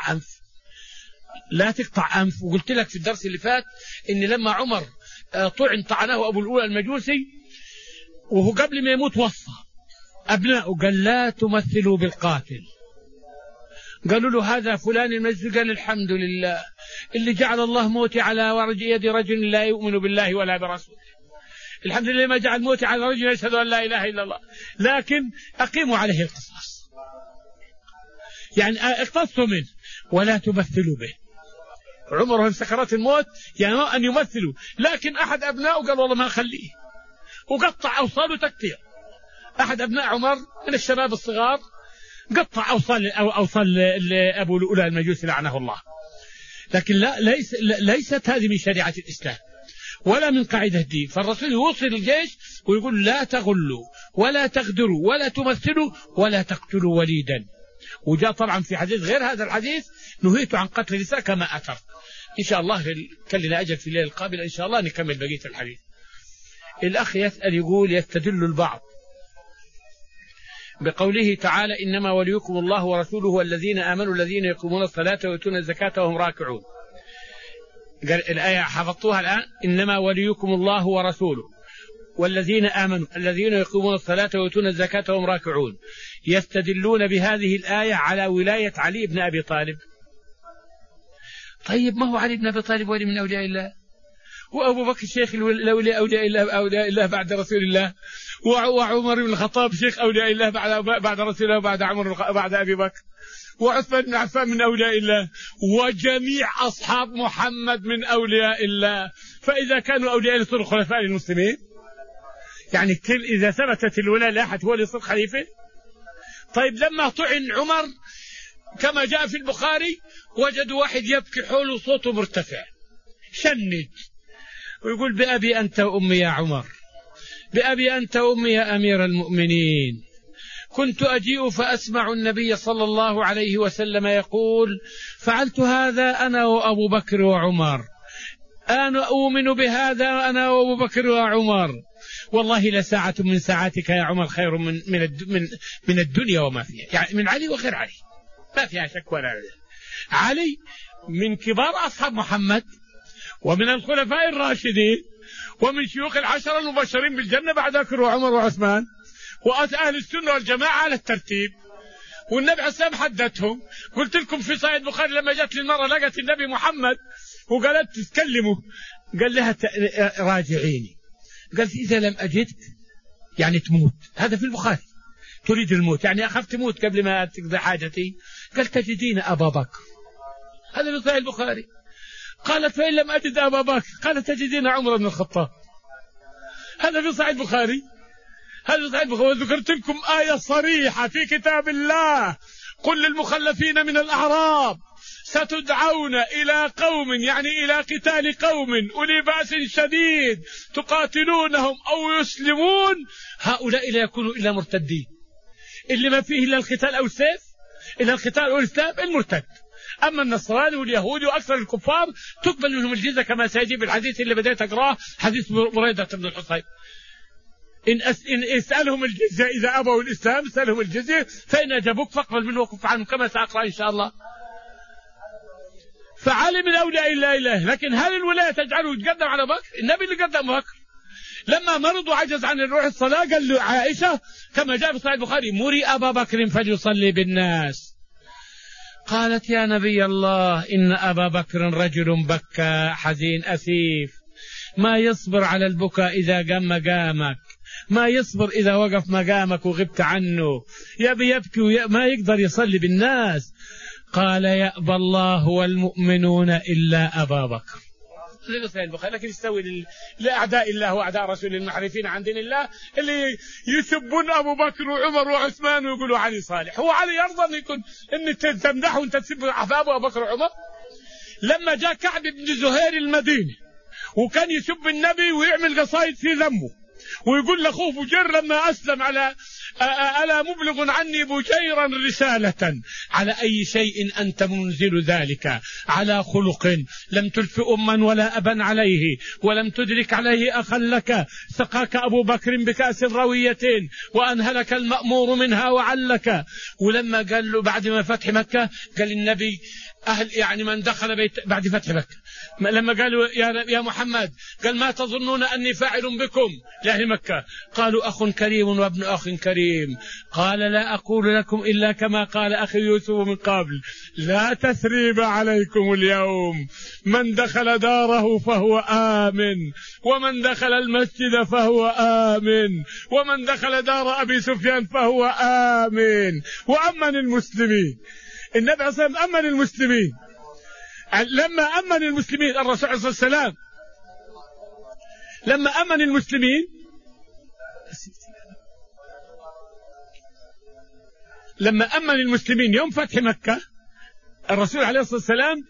لا تقطع أنف. وقلت لك في الدرس اللي فات إن لما عمر طعنه أبو الأولى المجوسي، وهو قبل ما يموت وصى أبنائه قال لا تمثلوا بالقاتل. قالوا له هذا فلان المجوسي، قال الحمد لله اللي جعل الله موتي على يد رجل لا يؤمن بالله ولا برسوله، الحمد لله ما جعل موتي على رجل يشهد أن لا إله إلا الله، لكن أقيموا عليه القصاص، يعني اقتصوا منه ولا تمثلوا به. عمر في سكرات الموت يعني أن يمثلوا، لكن أحد أبنائه قال والله ما أخليه، وقطع أوصاله تقطيع. أحد أبناء عمر من الشباب الصغار قطع أوصال أبو الأولى المجوسي لعنه الله. لكن ليست هذه من شريعة الإسلام ولا من قاعدة الدين. فالرسول يوصي الجيش ويقول لا تغلوا ولا تغدروا ولا تمثلوا ولا تقتلوا وليدا. وجاء طبعا في حديث غير هذا الحديث نهيت عن قتل النساء كما أثر. إن شاء الله كان لنا أجل في الليلة القابلة إن شاء الله نكمل بقية الحديث. الأخ يسأل يقول يستدل البعض بقوله تعالى إنما وليكم الله ورسوله والذين آمنوا الذين يقومون الصلاة ويؤتون الزكاة وهم راكعون. قال الآية حفظتوها الآن، إنما وليكم الله ورسوله والذين آمنوا الذين يقومون الصلاة ويؤتون الزكاة وهم راكعون. يستدلون بهذه الآية على ولاية علي بن أبي طالب. طيب ما هو علي بن أبي طالب ولي من أولياء الله، وأبو بكر شيخ أولياء الله بعد رسول الله، وعمر بن الخطاب شيخ أولياء الله بعد رسول الله بعد عمر بعد أبي بكر، وعثمان بن عفان من أولياء الله، وجميع أصحاب محمد من أولياء الله. فإذا كانوا أولياء يصيروا الخلفاء المسلمين، يعني إذا ثبتت الولاية لأحد هو اللي يصير خليفة. طيب لما طعن عمر كما جاء في البخاري وجدوا واحد يبكي حوله صوته مرتفع شنج ويقول بأبي أنت وأمي يا عمر، بأبي أنت وأمي يا أمير المؤمنين، كنت أجيء فأسمع النبي صلى الله عليه وسلم يقول فعلت هذا أنا وأبو بكر وعمر، أنا أؤمن بهذا أنا وأبو بكر وعمر، والله لساعة من ساعاتك يا عمر خير من الدنيا وما فيها. يعني من علي وغير علي ما فيها شك ولا لا. علي من كبار أصحاب محمد ومن الخلفاء الراشدين ومن شيوخ العشرة المبشرين بالجنة بعد بكر وعمر وعثمان، وأهل السنة والجماعة على الترتيب. والنبي عليه السلام حدثهم. قلت لكم في صحيح البخاري لما جت للمرأة لقت النبي محمد وقالت تتكلموا، قال لها راجعيني. قالت إذا لم أجدك يعني تموت، هذا في البخاري، تريد الموت يعني أخاف تموت قبل ما تقضي حاجتي. قال تجدين أبا بكر، هذا في صحيح البخاري. قالت فإن لم أجد أبا بكر قالت تجدين عمر بن الخطاب، هذا في صحيح البخاري. هذا صحيح البخاري. وذكرت لكم آية صريحة في كتاب الله: قل للمخلفين من الأعراب ستدعون إلى قوم، يعني إلى قتال قوم أولي بأس شديد تقاتلونهم أو يسلمون، هؤلاء لا يكونوا إلا مرتدين، اللي ما فيه إلا القتال أو السيف، إلا القتال أو الإسلام المرتد. أما النصراني واليهودي وأكثر الكفار تقبل منهم الجزية، كما سيجي بالحديث اللي بديت أقراه، حديث بريدة بن الحصيب: إن اسألهم الجزية، إذا أبوا الإسلام اسألهم الجزية، فإن أجابوك فاقبل منه وكف عنهم، كما سأقرأ إن شاء الله. فعلي من أولياء الله إله، لكن هل الولاية تجعله يتقدم على بكر؟ النبي اللي قدم بكر. لما مرض وعجز عن الروح الصلاة قال له عائشة كما جاء في صحيح البخاري: مري أبا بكر فليصلي بالناس. قالت: يا نبي الله، إن أبا بكر رجل بكى حزين أسيف، ما يصبر على البكاء إذا قام مقامك، ما يصبر إذا وقف مقامك وغبت عنه، يبكي ما يقدر يصلي بالناس. قال: يأبى الله والمؤمنون إلا أبا بكر. لكن يستوي لأعداء الله وأعداء رسول المحرفين عن دين الله اللي يسبون أبو بكر وعمر وعثمان ويقولوا علي صالح. هو علي يرضى أن يكون أن تمدحه وأنت تسب أحبابه أبو بكر وعمر؟ لما جاء كعب بن زهير المدينة وكان يسب النبي ويعمل قصائد في ذمه ويقول لأخوه بجير لما أسلم: على ألا مبلغ عني بجيرا رسالة، على أي شيء أنت منزل ذلك؟ على خلق لم تلف أما ولا أبا عليه، ولم تدرك عليه أخا لك، سقاك أبو بكر بكأس روية وأنهلك المأمور منها وعلك. ولما قال له بعد ما فتح مكة قال النبي يعني من دخل بيت بعد فتح مكة، لما قالوا يا محمد قال: ما تظنون أني فاعل بكم لأهل مكة؟ قالوا: أخ كريم وابن أخ كريم. قال: لا أقول لكم إلا كما قال أخي يوسف من قبل: لا تثريب عليكم اليوم، من دخل داره فهو آمن، ومن دخل المسجد فهو آمن، ومن دخل دار أبي سفيان فهو آمن. وأمن المسلمين، النبي صلى الله عليه وسلم أمن المسلمين. لما أمن المسلمين الرسول صلى الله عليه وسلم، لما أمن المسلمين، لما أمن المسلمين يوم فتح مكة الرسول عليه الصلاة والسلام،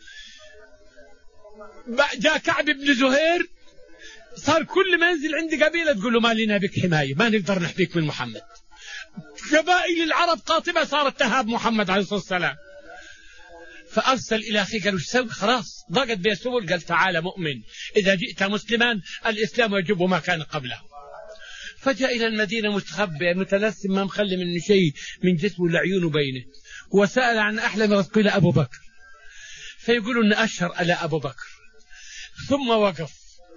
جاء كعب بن زهير، صار كل ما ينزل عند قبيلة تقول له: ما لنا بك حماية، ما نقدر نحميك من محمد. قبائل العرب قاطبة صارت تهاب محمد عليه الصلاة والسلام. فأرسل إلى أخيه قالوا: سوي خلاص ضاقت بي السبل، قال: تعال مؤمن، إذا جئت مسلما الإسلام يجب ما كان قبله. فجاء إلى المدينة مستخبئ متلسم، ما مخلي من شيء من جسمه لعيونه بينه، وسأل عن أحلم رزقه أبو بكر، فيقولوا أن أشهر على أبو بكر. ثم وقف،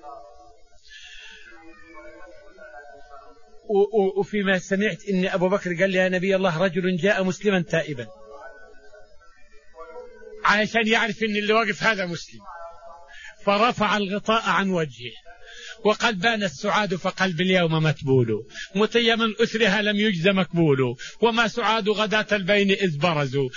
وفيما سمعت إن أبو بكر قال: يا نبي الله، رجل جاء مسلما تائبا، عشان يعرف إن اللي واقف هذا مسلم. فرفع الغطاء عن وجهه وقد بان السعاد فقلب اليوم متبول، متيما أسرها لم يجز مكبول، وما سعاد غداة البين إذ برزوا،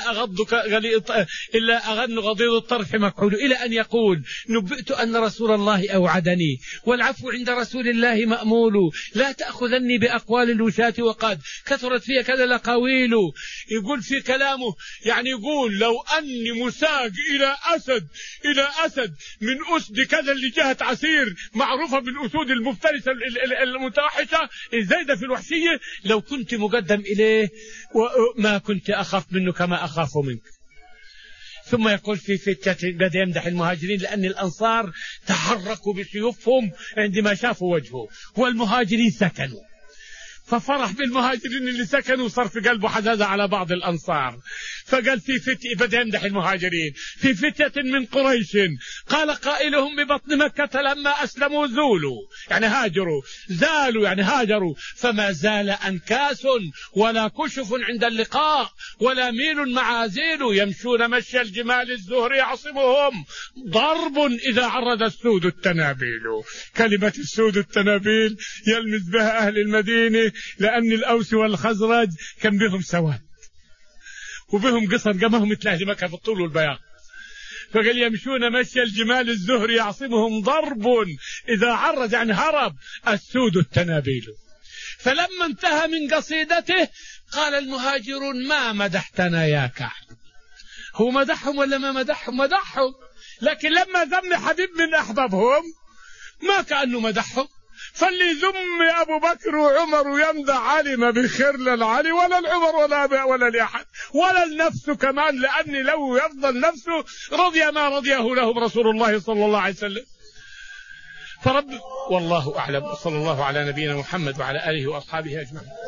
إلا أغن غضيض الطرف مكحول، إلى أن يقول: نبئت أن رسول الله أوعدني، والعفو عند رسول الله مأمول، لا تأخذني بأقوال الوشاة وقد كثرت فيها كذا لقويل. يقول في كلامه يعني يقول: لو أني مساق إلى أسد من أسد كذا اللي جهة عسير معروفة بالأسود المفترسة المتوحشة الزايدة في الوحشية، لو كنت مقدم إليه وما كنت أخاف منه كما أخاف منك. ثم يقول في فتة بدأ يمدح المهاجرين لأن الأنصار تحركوا بسيوفهم عندما شافوا وجهه، والمهاجرين سكنوا. ففرح بالمهاجرين اللي سكنوا وصار في قلبه حزازة على بعض الأنصار. فقال في فتية، بدأ يمدح المهاجرين، في فتية من قريش قال قائلهم ببطن مكة لما أسلموا زولوا، يعني هاجروا، زالوا يعني هاجروا، فما زال أنكاس ولا كشف عند اللقاء ولا ميل معازيل، يمشون مشي الجمال الزهر يعصمهم ضرب إذا عرض السود التنابيل. كلمة السود التنابيل يلمس بها أهل المدينة، لأن الأوس والخزرج كان بهم سواد وبهم قصر قمهم مثل أهل مكة في الطول والبياض. فقال يمشون مشي الجمال الزهر يعصمهم ضرب إذا عرض يعني هرب السود التنابيل. فلما انتهى من قصيدته قال المهاجرون ما مدحتنا يا كعب. هو مدحهم ولا ما مدحهم؟ مدحهم، لكن لما ذم حبيب من أحبابهم ما كأنه مدحهم. فاللي ذم أبو بكر وعمر ويمدح علي ما بخير للعلي ولا العمر ولا لأحد ولا النفس كمان، لأن لو يفضل نفسه رضي ما رضيه لهم رسول الله صلى الله عليه وسلم. فرب والله أعلم، صلى الله على نبينا محمد وعلى آله وأصحابه أجمعين.